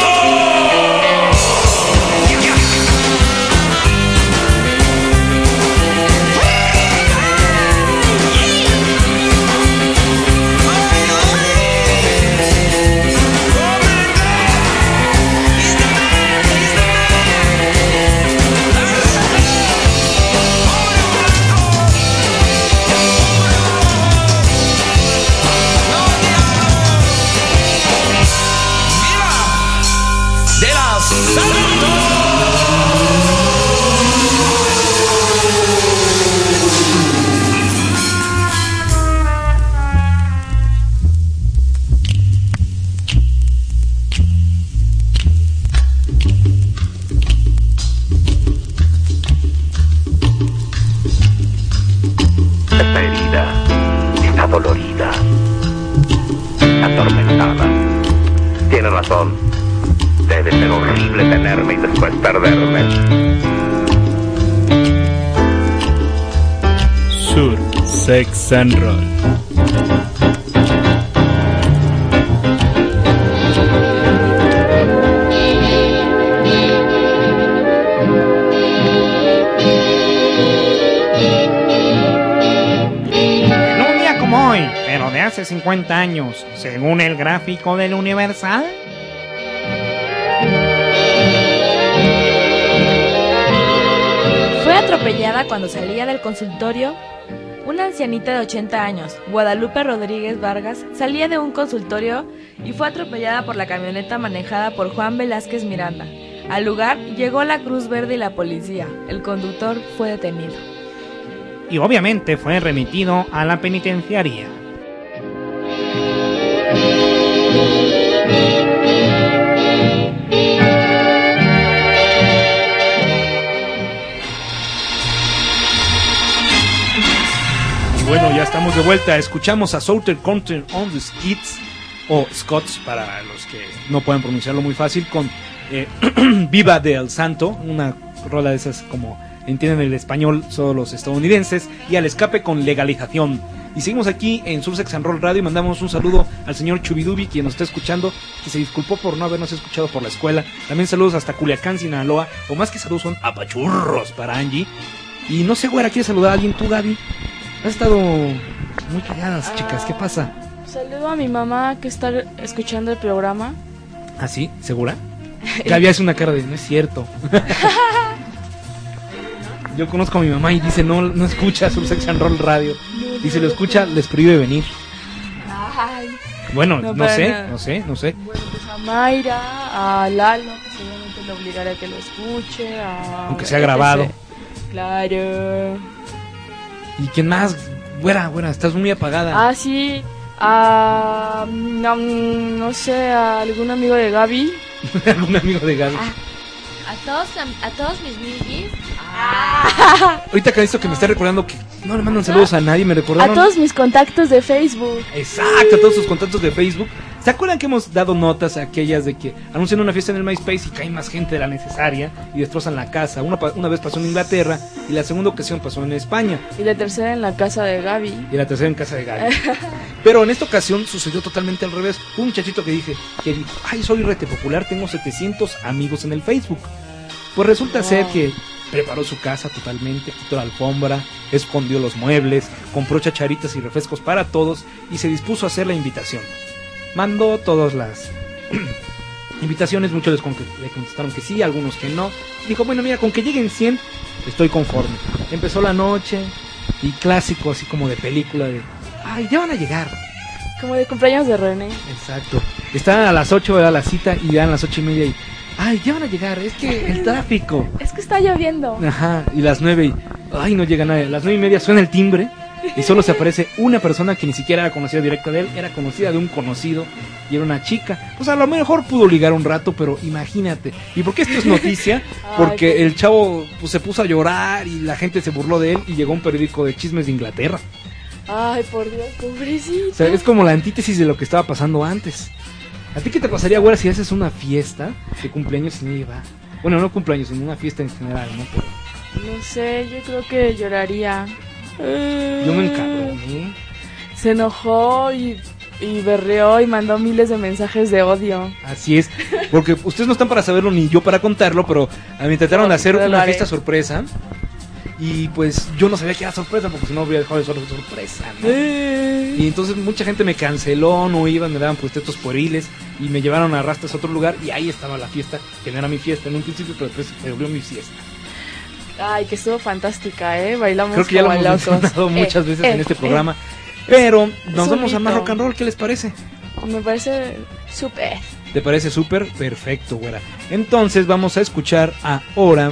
¡De la Santo! Está herida, está dolorida, atormentada. Tiene razón. Debe ser horrible tenerme y después perderme. Sur Sex and Roll. En un día como hoy, pero de hace 50 años, según el gráfico del Universal. Fue atropellada cuando salía del consultorio Una ancianita de 80 años, Guadalupe Rodríguez Vargas, salía de un consultorio y fue atropellada por la camioneta manejada por Juan Velázquez Miranda. Al lugar llegó la Cruz Verde y la policía. El conductor fue detenido. Y obviamente fue remitido a la penitenciaria. Bueno, ya estamos de vuelta. Escuchamos a Southern Country on the Skids, o Scots para los que no pueden pronunciarlo muy fácil, con Viva del Santo, una rola de esas como entienden el español solo los estadounidenses, y Al Escape con Legalización. Y seguimos aquí en Sursex and Roll Radio y mandamos un saludo al señor Chubidubi, quien nos está escuchando, que se disculpó por no habernos escuchado por la escuela. También saludos hasta Culiacán, Sinaloa, o más que saludos son apachurros para Angie. Y no sé, güera, ¿quieres saludar a alguien tú, Gaby? Has estado muy calladas, chicas, ¿qué pasa? Saludo a mi mamá que está escuchando el programa. ¿Ah, sí? ¿Segura? Gaby hace una cara de no es cierto. Yo conozco a mi mamá y dice no escucha Sursex and Roll Radio. Y si lo escucha, les prohíbe venir. Ay, bueno, no sé. Bueno, pues a Mayra, a Lalo, seguramente le obligaré a que lo escuche. Aunque sea grabado. Claro. ¿Y quién más? Güera, estás muy apagada. Ah, sí. No sé, a algún amigo de Gaby. ¿Algún amigo de Gaby? A todos mis migis. Ahorita que esto que me está recordando que no le mandan saludos a nadie, me recordaron. A todos mis contactos de Facebook. Exacto, a todos sus contactos de Facebook. ¿Se acuerdan que hemos dado notas a aquellas de que anuncian una fiesta en el MySpace y cae más gente de la necesaria y destrozan la casa? Una vez pasó en Inglaterra y la segunda ocasión pasó en España. Y la tercera en la casa de Gaby. Y la tercera en casa de Gaby. Pero en esta ocasión sucedió totalmente al revés. Un muchachito que dijo, ay, soy rete popular, tengo 700 amigos en el Facebook. Pues resulta ser que preparó su casa totalmente, quitó la alfombra, escondió los muebles, compró chacharitas y refrescos para todos y se dispuso a hacer la invitación. Mandó todas las invitaciones, muchos le contestaron que sí, algunos que no. Dijo, bueno, mira, con que lleguen 100, estoy conforme. Empezó la noche y clásico, así como de película de, ay, ya van a llegar. Como de cumpleaños de René. Exacto. Estaban a las 8, era la cita, y eran las 8:30 y, ay, ya van a llegar, es que el tráfico. Es que está lloviendo. Ajá, y las 9 y, ay, no llega nadie. A las 9:30 suena el timbre y solo se aparece una persona que ni siquiera era conocida directa de él, era conocida de un conocido y era una chica. Pues a lo mejor pudo ligar un rato, pero imagínate. ¿Y por qué esto es noticia? Porque el chavo pues, se puso a llorar y la gente se burló de él y llegó un periódico de chismes de Inglaterra. Ay, por Dios, pobrecito. O sea, es como la antítesis de lo que estaba pasando antes. ¿A ti qué te pasaría, güera, si haces una fiesta de cumpleaños sin ella? Bueno, no cumpleaños, sino una fiesta en general, ¿no? Pero... no sé, yo creo que lloraría. Yo me encabroné. Se enojó y berreó y mandó miles de mensajes de odio. Así es, porque ustedes no están para saberlo ni yo para contarlo, pero a mí me trataron de hacer una fiesta sorpresa. Y pues yo no sabía que era sorpresa, porque si no habría dejado de ser sorpresa, ¿no? Y entonces mucha gente me canceló, no iban, me daban puestos pueriles y me llevaron a rastras a otro lugar y ahí estaba la fiesta, que no era mi fiesta en un principio, pero después se volvió mi fiesta. Ay, que estuvo fantástica, bailamos. Creo que ya lo hemos mencionado muchas veces en este programa. Pero nos vamos a más rock and roll, ¿qué les parece? Me parece súper. ¿Te parece súper? Perfecto, güera. Entonces vamos a escuchar ahora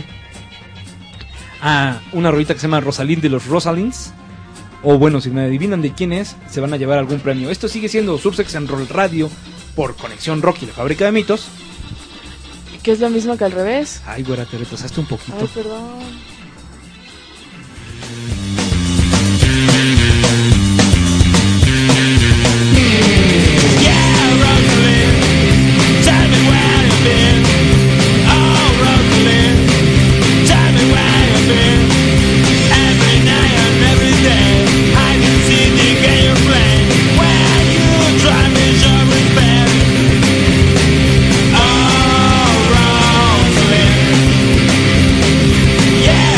a una rolita que se llama Rosalind de los Rosalins. O bueno, si me adivinan de quién es, se van a llevar algún premio. Esto sigue siendo Sursex and Roll Radio por Conexión Rock y la Fábrica de Mitos. Que es lo mismo que al revés. Ay, güera, te retrasaste un poquito. Ay, perdón. Yeah.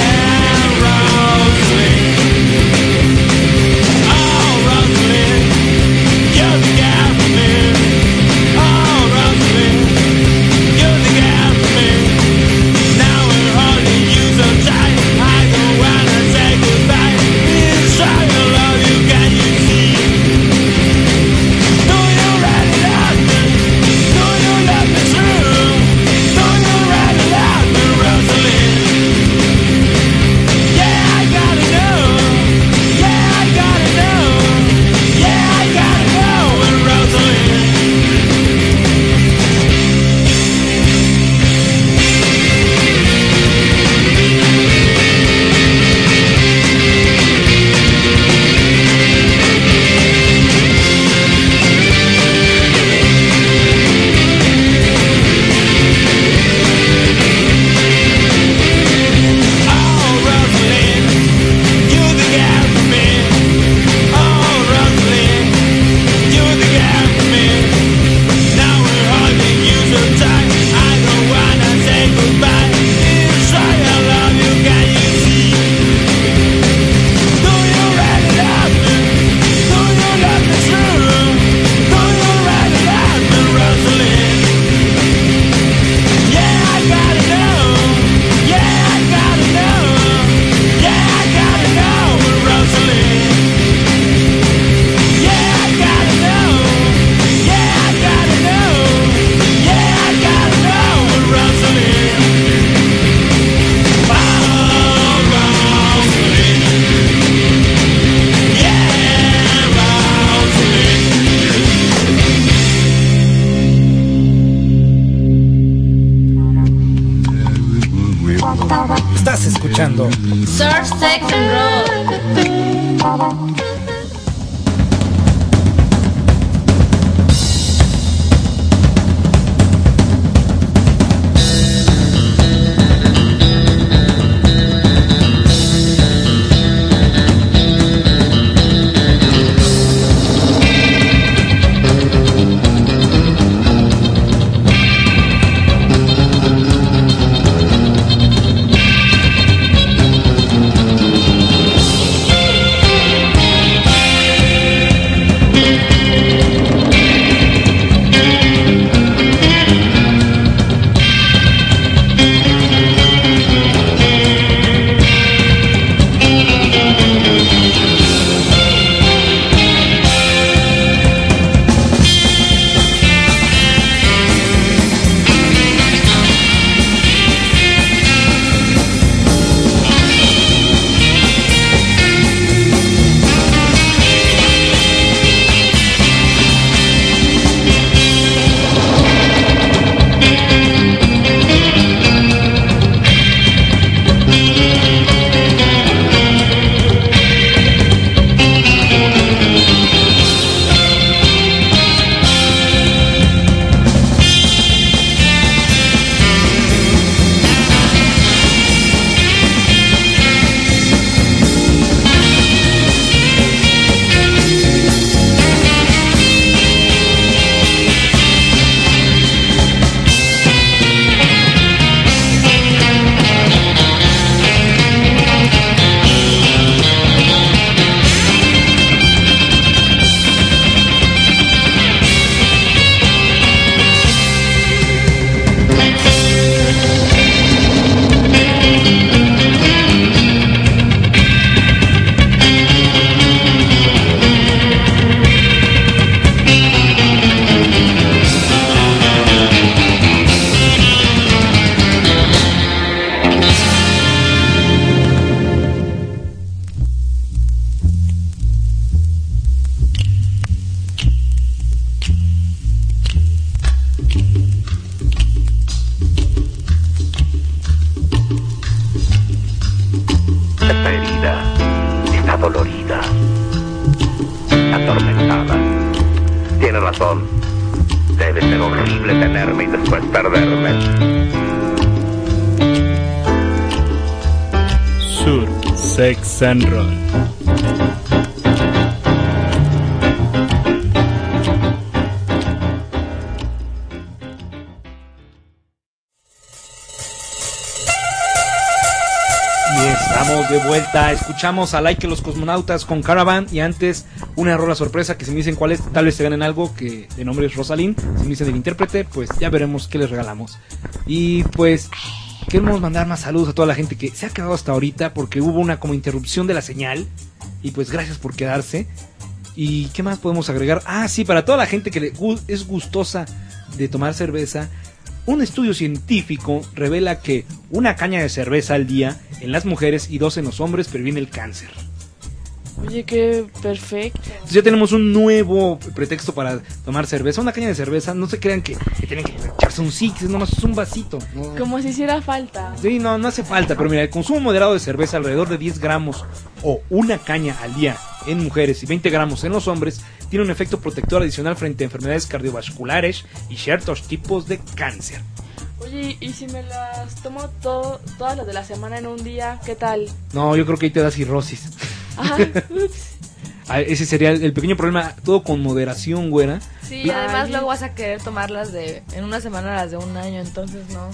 Estás escuchando Surf, Sex and Roll. razón. Debe ser horrible tenerme y después perderme. Sur, Sex and Roll. Estamos de vuelta, escuchamos a Like los Cosmonautas con Caravan y antes una rola sorpresa que si me dicen cuál es, tal vez se ganen algo, que de nombre es Rosalind. Si me dicen el intérprete, pues ya veremos qué les regalamos. Y pues queremos mandar más saludos a toda la gente que se ha quedado hasta ahorita porque hubo una como interrupción de la señal y pues gracias por quedarse. ¿Y qué más podemos agregar? Ah, sí, para toda la gente que es gustosa de tomar cerveza, un estudio científico revela que una caña de cerveza al día en las mujeres y 2 en los hombres previene el cáncer. Oye, qué perfecto. Entonces ya tenemos un nuevo pretexto para tomar cerveza. Una caña de cerveza, no se crean que tienen que echarse un six, nomás es un vasito. No. Como si hiciera falta. Sí, no hace falta, pero mira, el consumo moderado de cerveza, alrededor de 10 gramos o una caña al día en mujeres y 20 gramos en los hombres, tiene un efecto protector adicional frente a enfermedades cardiovasculares y ciertos tipos de cáncer. Oye, ¿y si me las tomo todas las de la semana en un día? ¿Qué tal? No, yo creo que ahí te da cirrosis. Ajá, ese sería el pequeño problema, todo con moderación, güera. Sí, además luego vas a querer tomarlas en una semana las de un año, entonces no.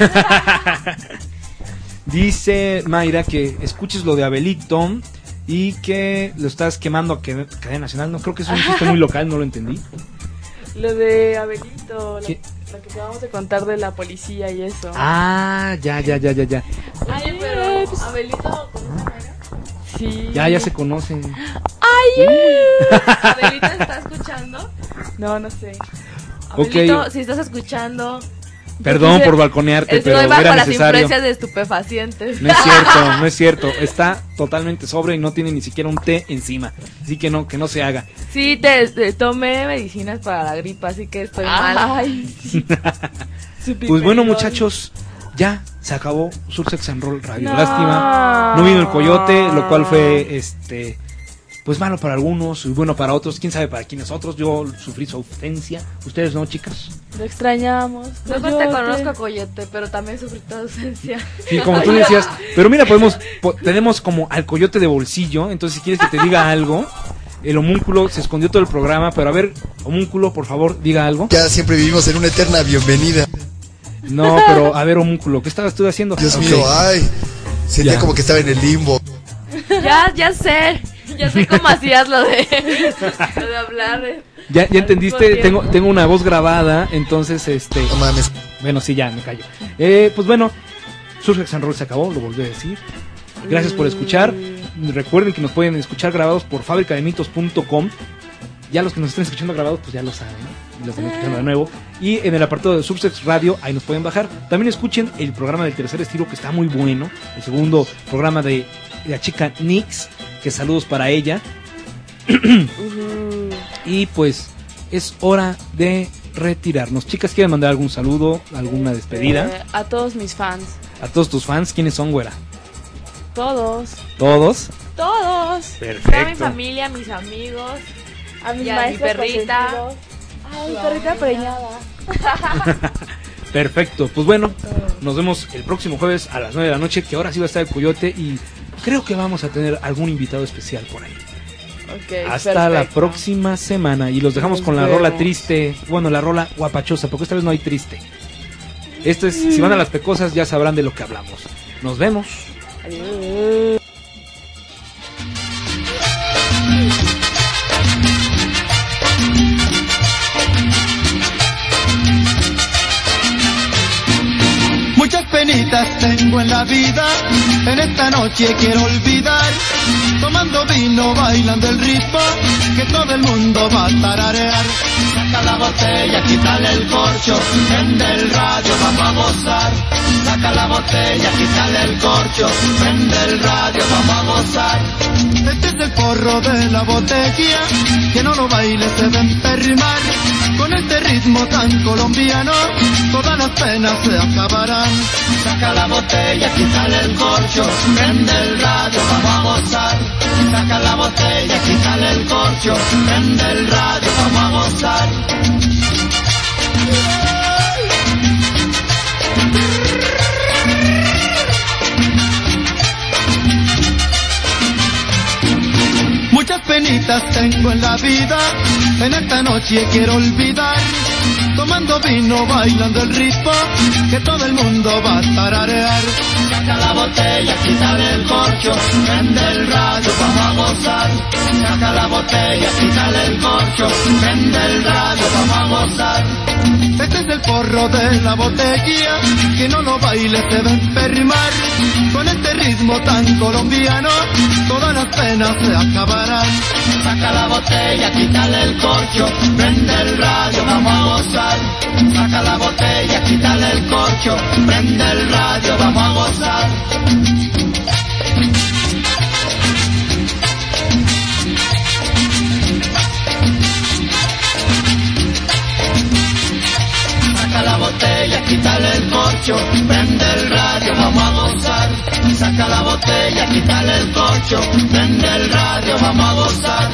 Dice Mayra que escuches lo de Abelito y que lo estás quemando a cadena nacional. No, creo que es un chiste muy local, no lo entendí. Lo de Abelito, lo que acabamos de contar de la policía y eso. Ah, ya. Ay, pero Abelito, sí. Ya se conocen. ¡Ay! ¿Abelito está escuchando? No sé. Abelito, Okay. si estás escuchando... Perdón por balconearte, pero estoy bajo era las necesario. influencias de estupefacientes. No es cierto. Está totalmente sobrio y no tiene ni siquiera un té encima. Así que no se haga. Sí, tomé medicinas para la gripa, así que estoy mal. Sí. Pues bueno, muchachos, ya se acabó Sursex and Roll Radio. No. Lástima, no vino el Coyote, lo cual fue pues malo para algunos y bueno para otros, quién sabe para quiénes otros. Yo sufrí su ausencia, ustedes no, chicas. Lo extrañamos. Yo no te conozco, Coyote, pero también sufrí tu ausencia. Sí, como tú decías, pero mira, tenemos como al Coyote de bolsillo, entonces si quieres que te diga algo. El homúnculo se escondió todo el programa, pero a ver, homúnculo, por favor, diga algo. Ya siempre vivimos en una eterna bienvenida. No, pero a ver, homúnculo, ¿qué estabas tú haciendo? Dios mío, ay, sentía como que estaba en el limbo. Ya sé cómo hacías lo de hablar. Ya entendiste, tengo una voz grabada, entonces no mames. Bueno, sí, ya me callo. Pues bueno, Sursex and Roll se acabó, lo volví a decir. Gracias por escuchar. Recuerden que nos pueden escuchar grabados por fabricademitos.com. Ya los que nos estén escuchando grabados, pues ya lo saben, ¿no? Los están escuchando de nuevo. Y en el apartado de Sursex Radio, ahí nos pueden bajar. También escuchen el programa del Tercer Estilo, que está muy bueno. El segundo programa de la chica Nix, que saludos para ella. Y pues es hora de retirarnos. Chicas, ¿quieren mandar algún saludo, alguna despedida? A todos mis fans. A todos tus fans, ¿quiénes son, güera? Todos. ¿Todos? Todos. Perfecto. A mi familia, a mis amigos, a mi perrita. A mi perrita preñada. Perfecto, pues bueno, nos vemos el próximo jueves a las 9 de la noche, que ahora sí va a estar el Coyote y creo que vamos a tener algún invitado especial por ahí. Okay, hasta perfecto. la próxima semana y los dejamos con la rola triste, bueno, la rola guapachosa, porque esta vez no hay triste. Esto es, si van a las pecosas ya sabrán de lo que hablamos. Nos vemos. Adiós. Muchas penitas tengo en la vida, en esta noche quiero olvidar, tomando vino, bailando el ritmo, que todo el mundo va a tararear. Saca la botella, quítale el corcho, prende el radio, vamos a gozar. Saca la botella, quítale el corcho, prende el radio, vamos a gozar. Este es el porro de la botella, que no lo baile se va a enfermar. Con este ritmo tan colombiano, todas las penas se acabarán. Saca la botella, quítale el corcho, prende el radio, vamos a gozar. Saca la botella, quítale el corcho, prende el radio, vamos a gozar. Muchas penitas tengo en la vida, en esta noche quiero olvidar, tomando vino, bailando el ritmo, que todo el mundo va a tararear. Saca la botella, quítale el corcho, prende el radio, vamos a gozar. Saca la botella, quítale el corcho, prende el radio, vamos a gozar. Este es el porro de la botella, que no lo baile se va a enfermar. Con este ritmo tan colombiano, todas las penas se acabarán. Saca la botella, quítale el corcho, prende el radio, vamos a gozar. Saca la botella, quítale el corcho, prende el radio, vamos a gozar. Saca la botella, quítale el corcho, prende el radio, vamos a gozar. Saca la botella, quítale el corcho, prende el radio, vamos a gozar.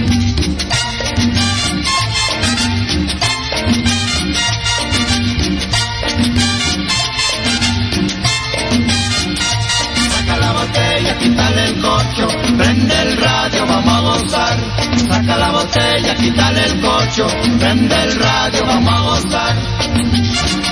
Saca la botella, quítale el corcho, prende el radio, vamos a gozar. Saca la botella, quítale el corcho, prende el radio, vamos a gozar.